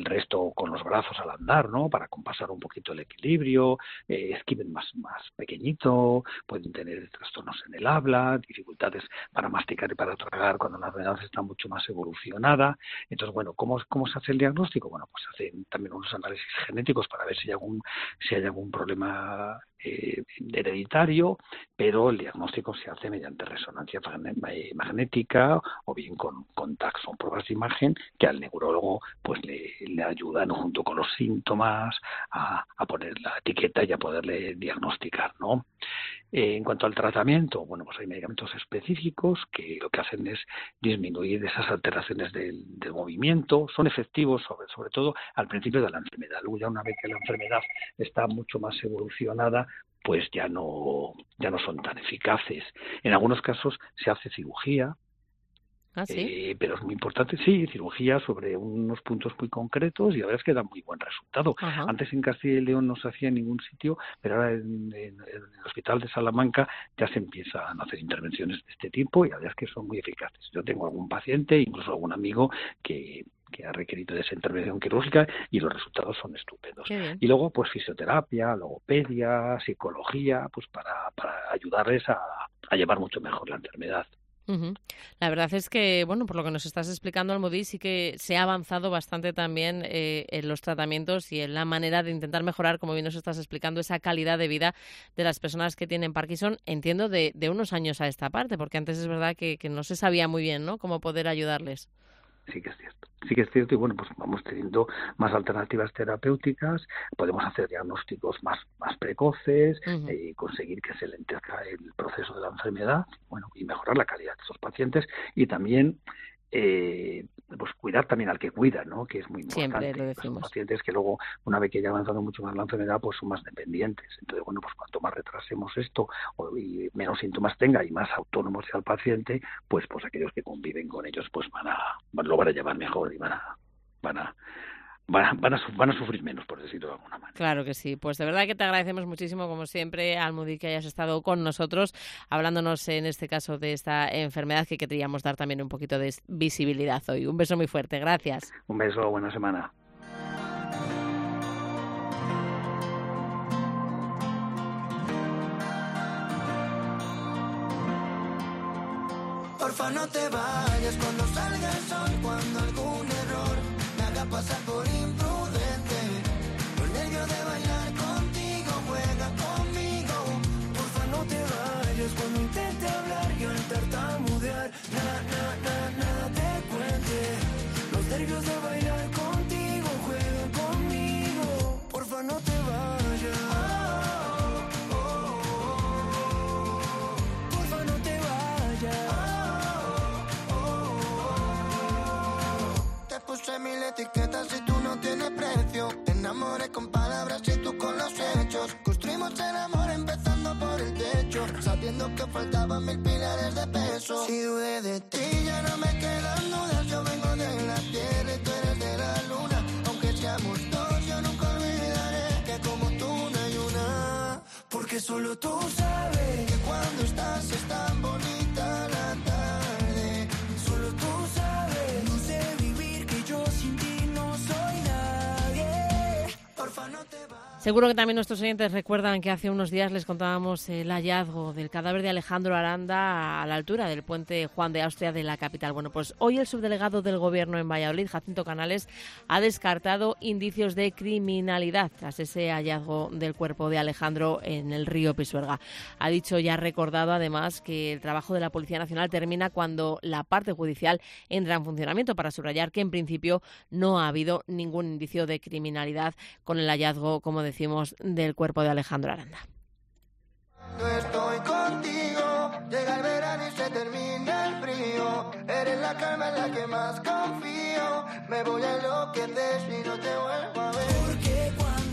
el resto con los brazos al andar, ¿no? Para compasar un poquito el equilibrio, eh, escriben más, más pequeñito, pueden tener trastornos en el habla, dificultades para masticar y para tragar cuando la enfermedad está mucho más evolucionada. Entonces, bueno, ¿cómo, cómo se hace el diagnóstico? Bueno, pues se hacen también unos análisis genéticos para ver si hay algún, si hay algún problema eh, hereditario, pero el diagnóstico se hace mediante resonancia magnética o bien con, con T A C. Son pruebas de imagen que al neurólogo pues le, le ayudan junto con los síntomas a, a poner la etiqueta y a poderle diagnosticar, ¿no? Eh, en cuanto al tratamiento, bueno, pues hay medicamentos específicos que lo que hacen es disminuir esas alteraciones del, del movimiento. Son efectivos sobre, sobre todo al principio de la enfermedad. Luego ya una vez que la enfermedad está mucho más evolucionada, pues ya no, ya no son tan eficaces. En algunos casos se hace cirugía. ¿Ah, sí? Eh, pero es muy importante, sí, cirugía sobre unos puntos muy concretos y la verdad es que da muy buen resultado. Ajá. Antes en Castilla y León no se hacía en ningún sitio, pero ahora en, en, en el Hospital de Salamanca ya se empiezan a hacer intervenciones de este tipo y la verdad es que son muy eficaces. Yo tengo algún paciente, incluso algún amigo que que ha requerido de esa intervención quirúrgica y los resultados son estupendos. Y luego, pues fisioterapia, logopedia, psicología, pues para, para ayudarles a, a llevar mucho mejor la enfermedad. Uh-huh. La verdad es que, bueno, por lo que nos estás explicando, Almudí, sí que se ha avanzado bastante también eh, en los tratamientos y en la manera de intentar mejorar, como bien nos estás explicando, esa calidad de vida de las personas que tienen Parkinson, entiendo, de, de unos años a esta parte, porque antes es verdad que, que no se sabía muy bien, ¿no?, cómo poder ayudarles. Sí que es cierto, sí que es cierto y bueno, pues vamos teniendo más alternativas terapéuticas, podemos hacer diagnósticos más, más precoces, uh-huh. eh, conseguir que se lentezca el proceso de la enfermedad, bueno, y mejorar la calidad de esos pacientes y también eh, pues cuidar también al que cuida, ¿no?, que es muy importante. Siempre lo decimos. Los pacientes que luego, una vez que ya ha avanzado mucho más la enfermedad, pues son más dependientes. Entonces, bueno, pues cuanto más retrasemos esto o, y menos síntomas tenga y más autónomo sea el paciente, pues pues aquellos que conviven con ellos pues van a, van, lo van a llevar mejor y van a, van a Van a, van, a, van a sufrir menos, por decirlo de alguna manera. Claro que sí. Pues de verdad que te agradecemos muchísimo, como siempre, Almudí, que hayas estado con nosotros, hablándonos en este caso de esta enfermedad que queríamos dar también un poquito de visibilidad hoy. Un beso muy fuerte. Gracias. Un beso, buena semana. Porfa, no te vayas cuando salga el sol, cuando algún error me haga pasar por imprudente. Los nervios de bailar contigo, juega conmigo. Porfa, no te vayas cuando intente hablar y al tartamudear, nada, nada, nada, nada te cuente. Los nervios de bailar contigo, juega conmigo. Porfa, no te vayas. Oh, oh, oh. Porfa, no te vayas. Puse mil etiquetas y tú no tienes precio. Te enamoré con palabras y tú con los hechos. Construimos el amor empezando por el techo, sabiendo que faltaban mil pilares de peso. Si dudé de ti ya no me quedan dudas. Yo vengo de la tierra y tú eres de la luna. Aunque seamos dos yo nunca olvidaré que como tú no hay una. Porque solo tú sabes que cuando estás es tan bonita la tarde. Solo tú sabes, no sé vivir que yo sin ti no soy nadie. Porfa, no te vas. Seguro que también nuestros oyentes recuerdan que hace unos días les contábamos el hallazgo del cadáver de Alejandro Aranda a la altura del puente Juan de Austria de la capital. Bueno, pues hoy el subdelegado del Gobierno en Valladolid, Jacinto Canales, ha descartado indicios de criminalidad tras ese hallazgo del cuerpo de Alejandro en el río Pisuerga. Ha dicho y ha recordado además que el trabajo de la Policía Nacional termina cuando la parte judicial entra en funcionamiento, para subrayar que en principio no ha habido ningún indicio de criminalidad con el hallazgo, como decía, decimos, del cuerpo de Alejandro Aranda. Estoy contigo, llega el verano y se termina el frío. Eres la calma en la que más confío. Me voy a enloquecer si no te vuelvo a ver. Porque cuando estoy...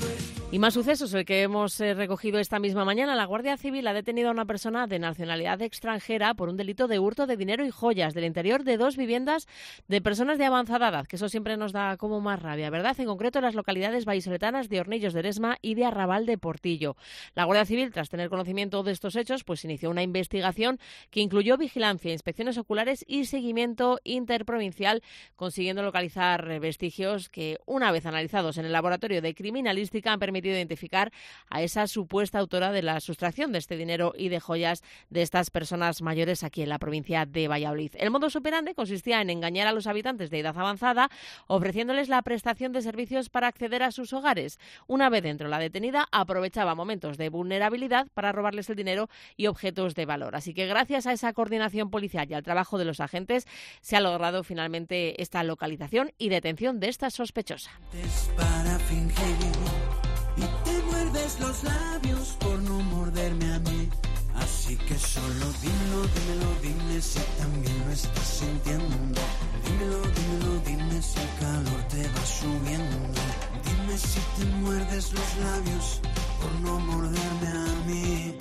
Y más sucesos, el que hemos eh, recogido esta misma mañana. La Guardia Civil ha detenido a una persona de nacionalidad extranjera por un delito de hurto de dinero y joyas del interior de dos viviendas de personas de avanzada edad, que eso siempre nos da como más rabia, ¿verdad? En concreto en las localidades vallisoletanas de Hornillos de Eresma y de Arrabal de Portillo. La Guardia Civil, tras tener conocimiento de estos hechos, pues inició una investigación que incluyó vigilancia, inspecciones oculares y seguimiento interprovincial, consiguiendo localizar vestigios que, una vez analizados en el laboratorio de criminalística, han permitido identificar a esa supuesta autora de la sustracción de este dinero y de joyas de estas personas mayores aquí en la provincia de Valladolid. El modus operandi consistía en engañar a los habitantes de edad avanzada, ofreciéndoles la prestación de servicios para acceder a sus hogares. Una vez dentro, la detenida aprovechaba momentos de vulnerabilidad para robarles el dinero y objetos de valor. Así que gracias a esa coordinación policial y al trabajo de los agentes se ha logrado finalmente esta localización y detención de esta sospechosa. Para fingir, y te muerdes los labios por no morderme a mí. Así que solo dímelo, dímelo, dime si también lo estás sintiendo. Dímelo, dímelo, dime si el calor te va subiendo. Dime si te muerdes los labios por no morderme a mí.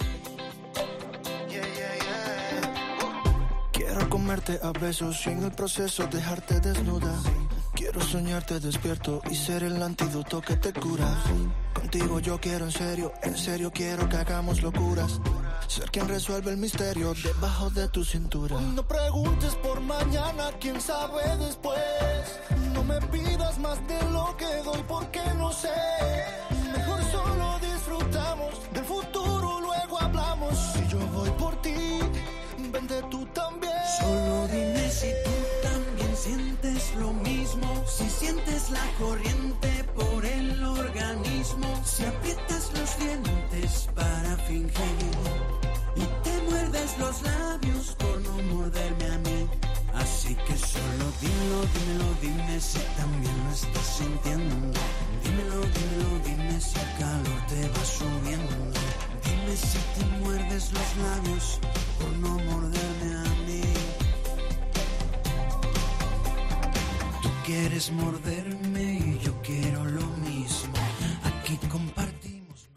Yeah, yeah, yeah. Quiero comerte a besos y en el proceso dejarte desnuda. Quiero soñarte despierto y ser el antídoto que te cura. Contigo yo quiero en serio, en serio quiero que hagamos locuras. Ser quien resuelve el misterio debajo de tu cintura. No preguntes por mañana, quién sabe después. No me pidas más de lo que doy porque no sé. Mejor solo disfrutamos del futuro, luego hablamos. Si yo voy por ti, vente tú también. Solo dime si tú también sientes lo mismo. Si sientes la corriente por el organismo. Si aprietas los dientes para fingir y te muerdes los labios por no morderme a mí. Así que solo dímelo, dímelo, dime si también lo estás sintiendo. Dímelo, dímelo, dime si el calor te va subiendo. Dime si te muerdes los labios por no morderme a mí. Tú quieres morderme y yo quiero lo mismo. Aquí compartimos.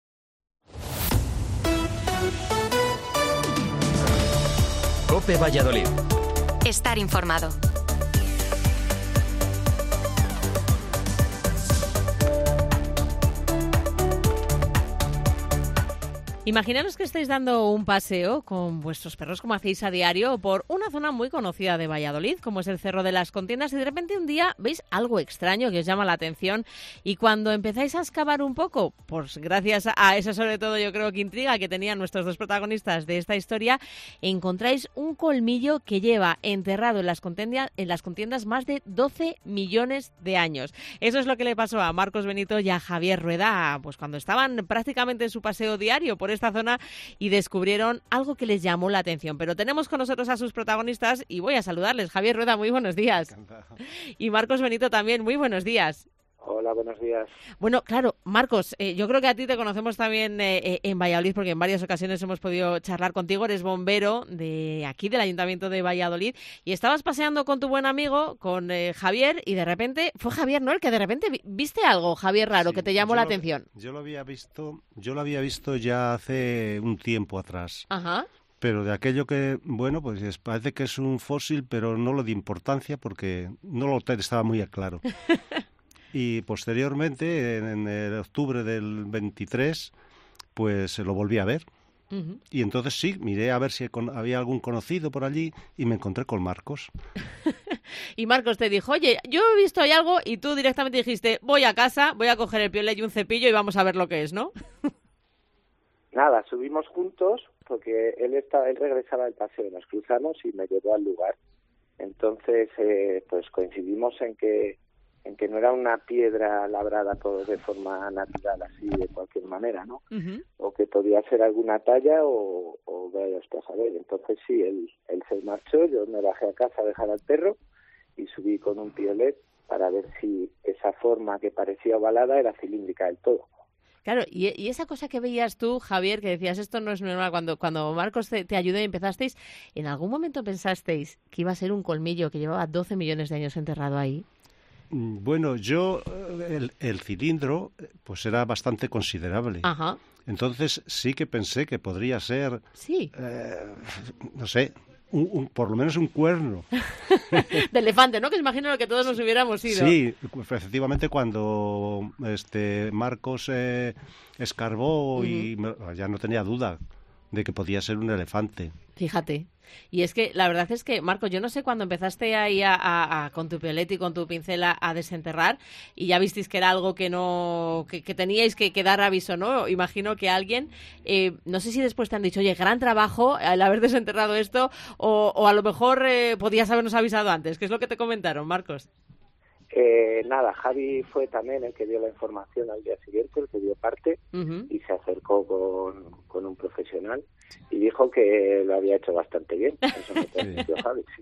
COPE Valladolid. Estar informado. Imaginaros que estáis dando un paseo con vuestros perros, como hacéis a diario, por una zona muy conocida de Valladolid, como es el Cerro de las Contiendas, y de repente un día veis algo extraño que os llama la atención, y cuando empezáis a excavar un poco, pues gracias a eso sobre todo yo creo que intriga que tenían nuestros dos protagonistas de esta historia, encontráis un colmillo que lleva enterrado en las contiendas, en las contiendas más de doce millones de años. Eso es lo que le pasó a Marcos Benito y a Javier Rueda, pues cuando estaban prácticamente en su paseo diario por esta zona y descubrieron algo que les llamó la atención. Pero tenemos con nosotros a sus protagonistas y voy a saludarles. Javier Rueda, muy buenos días. Encantado. Y Marcos Benito también, muy buenos días. Hola, buenos días. Bueno, claro, Marcos, eh, yo creo que a ti te conocemos también eh, en Valladolid porque en varias ocasiones hemos podido charlar contigo. Eres bombero de aquí, del Ayuntamiento de Valladolid, y estabas paseando con tu buen amigo, con eh, Javier, y de repente, fue Javier, ¿no? El que de repente viste algo, Javier, raro, sí, que te llamó la lo, atención. Yo lo había visto, yo lo había visto ya hace un tiempo atrás. Ajá. Pero de aquello que, bueno, pues parece que es un fósil, pero no lo di importancia porque no lo estaba muy claro. Y posteriormente, en, en el octubre del veintitrés, pues lo volví a ver. Uh-huh. Y entonces sí, miré a ver si con, había algún conocido por allí y me encontré con Marcos. Y Marcos te dijo, oye, yo he visto ahí algo, y tú directamente dijiste, voy a casa, voy a coger el piolet y un cepillo y vamos a ver lo que es, ¿no? Nada, subimos juntos porque él estaba, él regresaba del paseo, nos cruzamos y me llevó al lugar. Entonces, eh, pues coincidimos en que en que no era una piedra labrada todo de forma natural, así de cualquier manera, ¿no? Uh-huh. O que podía ser alguna talla o, o vaya usted a saber. Entonces sí, él, él se marchó, yo me bajé a casa a dejar al perro y subí con un piolet para ver si esa forma que parecía ovalada era cilíndrica del todo. Claro, y, y esa cosa que veías tú, Javier, que decías, esto no es normal, cuando, cuando Marcos te, te ayudó y empezasteis, ¿en algún momento pensasteis que iba a ser un colmillo que llevaba doce millones de años enterrado ahí? Bueno, yo, el, el cilindro, pues era bastante considerable. Ajá. Entonces sí que pensé que podría ser, sí. eh, no sé, un, un, por lo menos un cuerno. De elefante, ¿no? Que imagino lo que todos nos hubiéramos ido. Sí, efectivamente cuando este Marcos eh, escarbó uh-huh. y me, ya no tenía duda de que podía ser un elefante. Fíjate. Y es que la verdad es que, Marcos, yo no sé cuándo empezaste ahí a, a, a, con tu pelete y con tu pincel a, a desenterrar y ya visteis que era algo que no que, que teníais que, que dar aviso, ¿no? Imagino que alguien, eh, no sé si después te han dicho, oye, gran trabajo al haber desenterrado esto o, o a lo mejor eh, podías habernos avisado antes. ¿Qué es lo que te comentaron, Marcos? Eh, nada, Javi fue también el que dio la información al día siguiente, el que dio parte uh-huh. y se acercó con, con un profesional y dijo que lo había hecho bastante bien. Eso me permitió Javi, sí.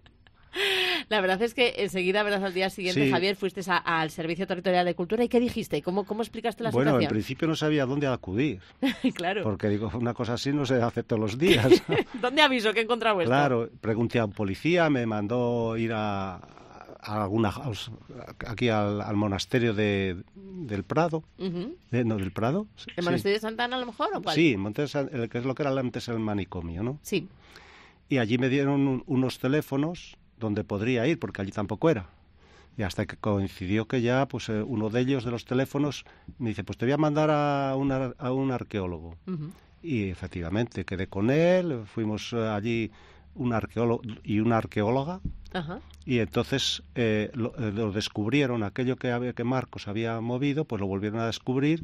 La verdad es que enseguida, verás, al día siguiente, sí. Javier, fuiste a, al Servicio Territorial de Cultura y ¿qué dijiste? ¿Cómo, cómo explicaste la bueno, situación? Bueno, en principio no sabía dónde acudir. Claro. Porque digo, una cosa así no se hace todos los días. ¿Dónde aviso que he encontrado esto? Claro, pregunté a un policía, me mandó ir a... A alguna, aquí al, al monasterio de, del Prado, uh-huh. de, no, del Prado. ¿El sí. monasterio de Santa Ana a lo mejor o cuál? Sí, Montes, el, que es lo que era antes el manicomio, ¿no? Sí. Y allí me dieron un, unos teléfonos donde podría ir, porque allí tampoco era. Y hasta que coincidió que ya, pues eh, uno de ellos, de los teléfonos, me dice, pues te voy a mandar a, una, a un arqueólogo. Uh-huh. Y efectivamente, quedé con él, fuimos eh, allí un arqueólogo y una arqueóloga. Ajá. Y entonces eh, lo, eh, lo descubrieron, aquello que, había, que Marcos había movido, pues lo volvieron a descubrir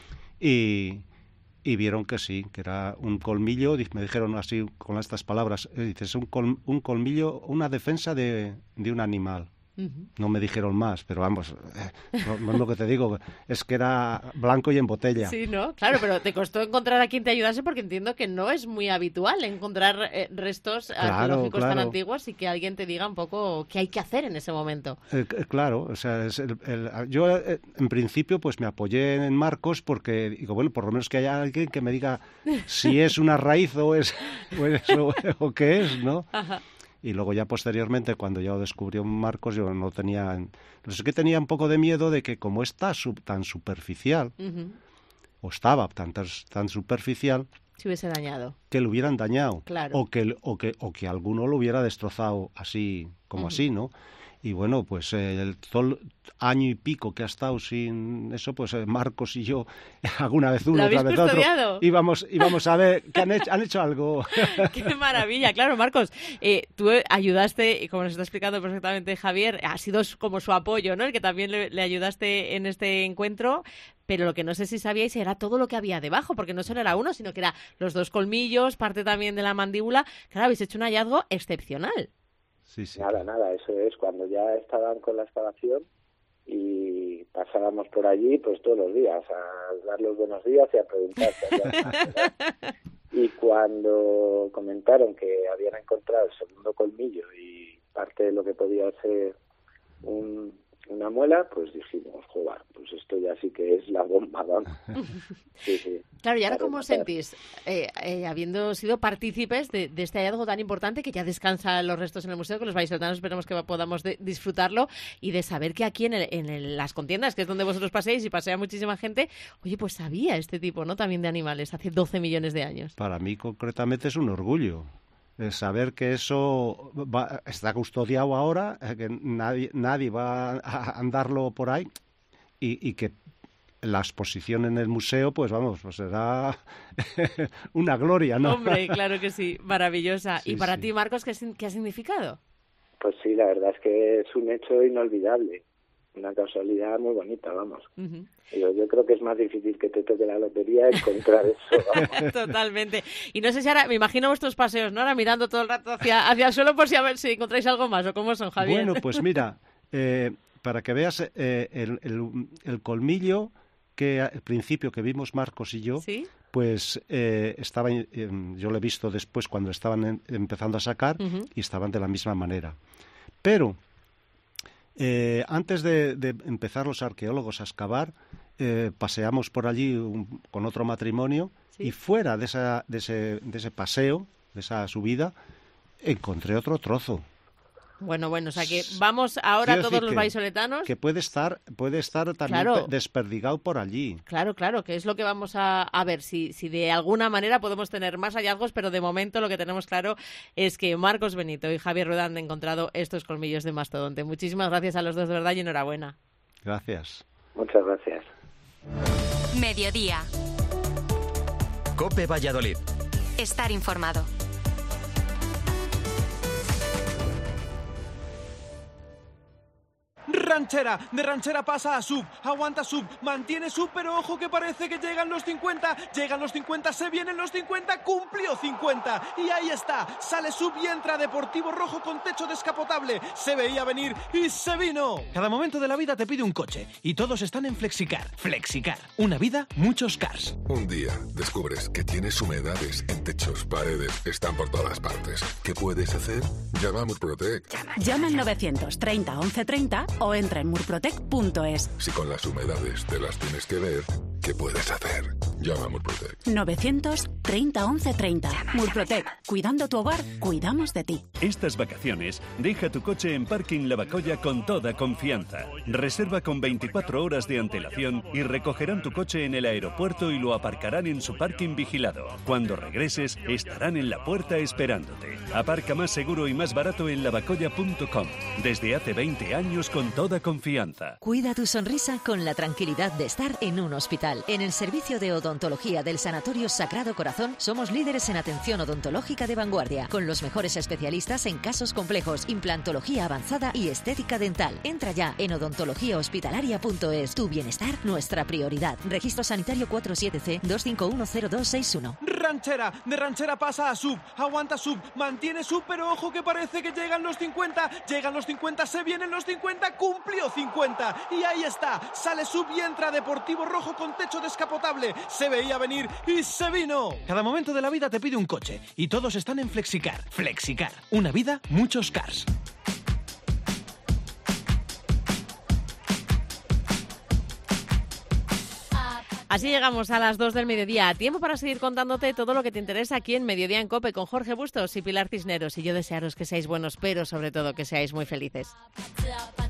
y, y vieron que sí, que era un colmillo, me dijeron así con estas palabras, eh, dices, un, col, un colmillo, una defensa de, de un animal. Uh-huh. No me dijeron más, pero vamos, eh, no, no es lo que te digo, es que era blanco y en botella. Sí, ¿no? Claro, pero te costó encontrar a quien te ayudase porque entiendo que no es muy habitual encontrar eh, restos claro, arqueológicos claro. tan antiguos y que alguien te diga un poco qué hay que hacer en ese momento. Eh, claro, o sea, es el, el, yo eh, en principio pues me apoyé en Marcos porque digo, bueno, por lo menos que haya alguien que me diga si es una raíz o es o, es, o, o qué es, ¿no? Ajá. Y luego ya posteriormente, cuando ya lo descubrió Marcos, yo no tenía... No sé, que tenía un poco de miedo de que como está sub, tan superficial, uh-huh. o estaba tan, tan superficial... Se hubiese dañado. Que lo hubieran dañado. Claro. O que, o que, o que alguno lo hubiera destrozado así, como uh-huh. así, ¿no? Y bueno, pues eh, el todo el año y pico que ha estado sin eso, pues eh, Marcos y yo, alguna vez uno, otra vez otro, íbamos, íbamos a ver que han hecho, han hecho algo. ¡Qué maravilla! Claro, Marcos, eh, tú ayudaste, y como nos está explicando perfectamente Javier, ha sido como su apoyo, ¿no? El que también le, le ayudaste en este encuentro, pero lo que no sé si sabíais era todo lo que había debajo, porque no solo era uno, sino que era los dos colmillos, parte también de la mandíbula. Claro, habéis hecho un hallazgo excepcional. Sí, sí. Nada, nada, eso es, cuando ya estaban con la excavación y pasábamos por allí, pues todos los días, a dar los buenos días y a preguntar si había más, y cuando comentaron que habían encontrado el segundo colmillo y parte de lo que podía ser un, una muela, pues dijimos, joder, pues esto ya sí que es la bomba, ¿no? Sí, sí. Claro, ¿y ahora cómo os sentís, eh, eh, habiendo sido partícipes de, de este hallazgo tan importante, que ya descansan los restos en el museo, que los vallisoletanos esperemos que podamos de, disfrutarlo, y de saber que aquí en, el, en el, las contiendas, que es donde vosotros paséis y pasea muchísima gente, oye, pues sabía este tipo, ¿no?, también de animales, hace doce millones de años. Para mí, concretamente, es un orgullo. Saber que eso va, está custodiado ahora, que nadie, nadie va a andarlo por ahí, y, y que la exposición en el museo, pues vamos, pues será una gloria, ¿no? Hombre, claro que sí, maravillosa. Sí, ¿Y para sí. ti, Marcos, qué, qué ha significado? Pues sí, la verdad es que es un hecho inolvidable, una casualidad muy bonita, vamos. Uh-huh. Yo, yo creo que es más difícil que te toque la lotería encontrar eso. Vamos. Totalmente. Y no sé si ahora, me imagino vuestros paseos, ¿no? Ahora mirando todo el rato hacia, hacia el suelo por si a ver si encontráis algo más, ¿o cómo son, Javier? Bueno, pues mira, eh, para que veas eh, el, el, el colmillo que al principio que vimos Marcos y yo, ¿sí? Pues eh, estaba, eh, yo lo he visto después cuando estaban en, empezando a sacar, uh-huh. y estaban de la misma manera. Pero eh, antes de, de empezar los arqueólogos a excavar, eh, paseamos por allí un, con otro matrimonio, ¿sí? Y fuera de, esa, de, ese, de ese paseo, de esa subida, encontré otro trozo. Bueno, bueno, o sea que vamos ahora Quiero todos decir los que, vallisoletanos. Que puede estar, puede estar también Claro. desperdigado por allí. Claro, claro, que es lo que vamos a, a ver, si, si de alguna manera podemos tener más hallazgos, pero de momento lo que tenemos claro es que Marcos Benito y Javier Rueda han encontrado estos colmillos de mastodonte. Muchísimas gracias a los dos, de verdad, y enhorabuena. Gracias. Muchas gracias. Mediodía. COPE Valladolid. Estar informado. Ranchera, de ranchera pasa a sub, aguanta sub, mantiene sub, pero ojo que parece que llegan los cincuenta, llegan los cincuenta, se vienen los cincuenta, cumplió cincuenta, y ahí está, sale sub y entra Deportivo Rojo con techo descapotable, se veía venir y se vino. Cada momento de la vida te pide un coche, y todos están en Flexicar. Flexicar, una vida, muchos cars. Un día descubres que tienes humedades en techos, paredes, están por todas partes. ¿Qué puedes hacer? Llama a Murprotec. Llama al novecientos treinta once treinta o entra en murprotec punto es. Si con las humedades te las tienes que ver, ¿qué puedes hacer? Llama a Murprotec. novecientos treinta once treinta. Murprotec. Cuidando tu hogar, cuidamos de ti. Estas vacaciones, deja tu coche en Parking Lavacolla con toda confianza. Reserva con veinticuatro horas de antelación y recogerán tu coche en el aeropuerto y lo aparcarán en su parking vigilado. Cuando regreses, estarán en la puerta esperándote. Aparca más seguro y más barato en lavacolla punto com. Desde hace veinte años con toda confianza. Cuida tu sonrisa con la tranquilidad de estar en un hospital. En el servicio de odontología del Sanatorio Sagrado Corazón somos líderes en atención odontológica de vanguardia, con los mejores especialistas en casos complejos, implantología avanzada y estética dental. Entra ya en odontología hospitalaria punto es. Tu bienestar, nuestra prioridad. Registro sanitario cuarenta y siete C dos cinco uno cero dos seis uno. Ranchera, de ranchera pasa a sub, aguanta sub, mantiene sub, pero ojo que parece que llegan los cincuenta, llegan los cincuenta, se vienen los cincuenta, cumplió cincuenta, y ahí está, sale sub y entra Deportivo Rojo con techo descapotable, se veía venir y se vino. Cada momento de la vida te pide un coche, y todos están en Flexicar. Flexicar, una vida, muchos cars. Así llegamos a las dos del mediodía. Tiempo para seguir contándote todo lo que te interesa aquí en Mediodía en COPE con Jorge Bustos y Pilar Cisneros. Y yo desearos que seáis buenos, pero sobre todo que seáis muy felices.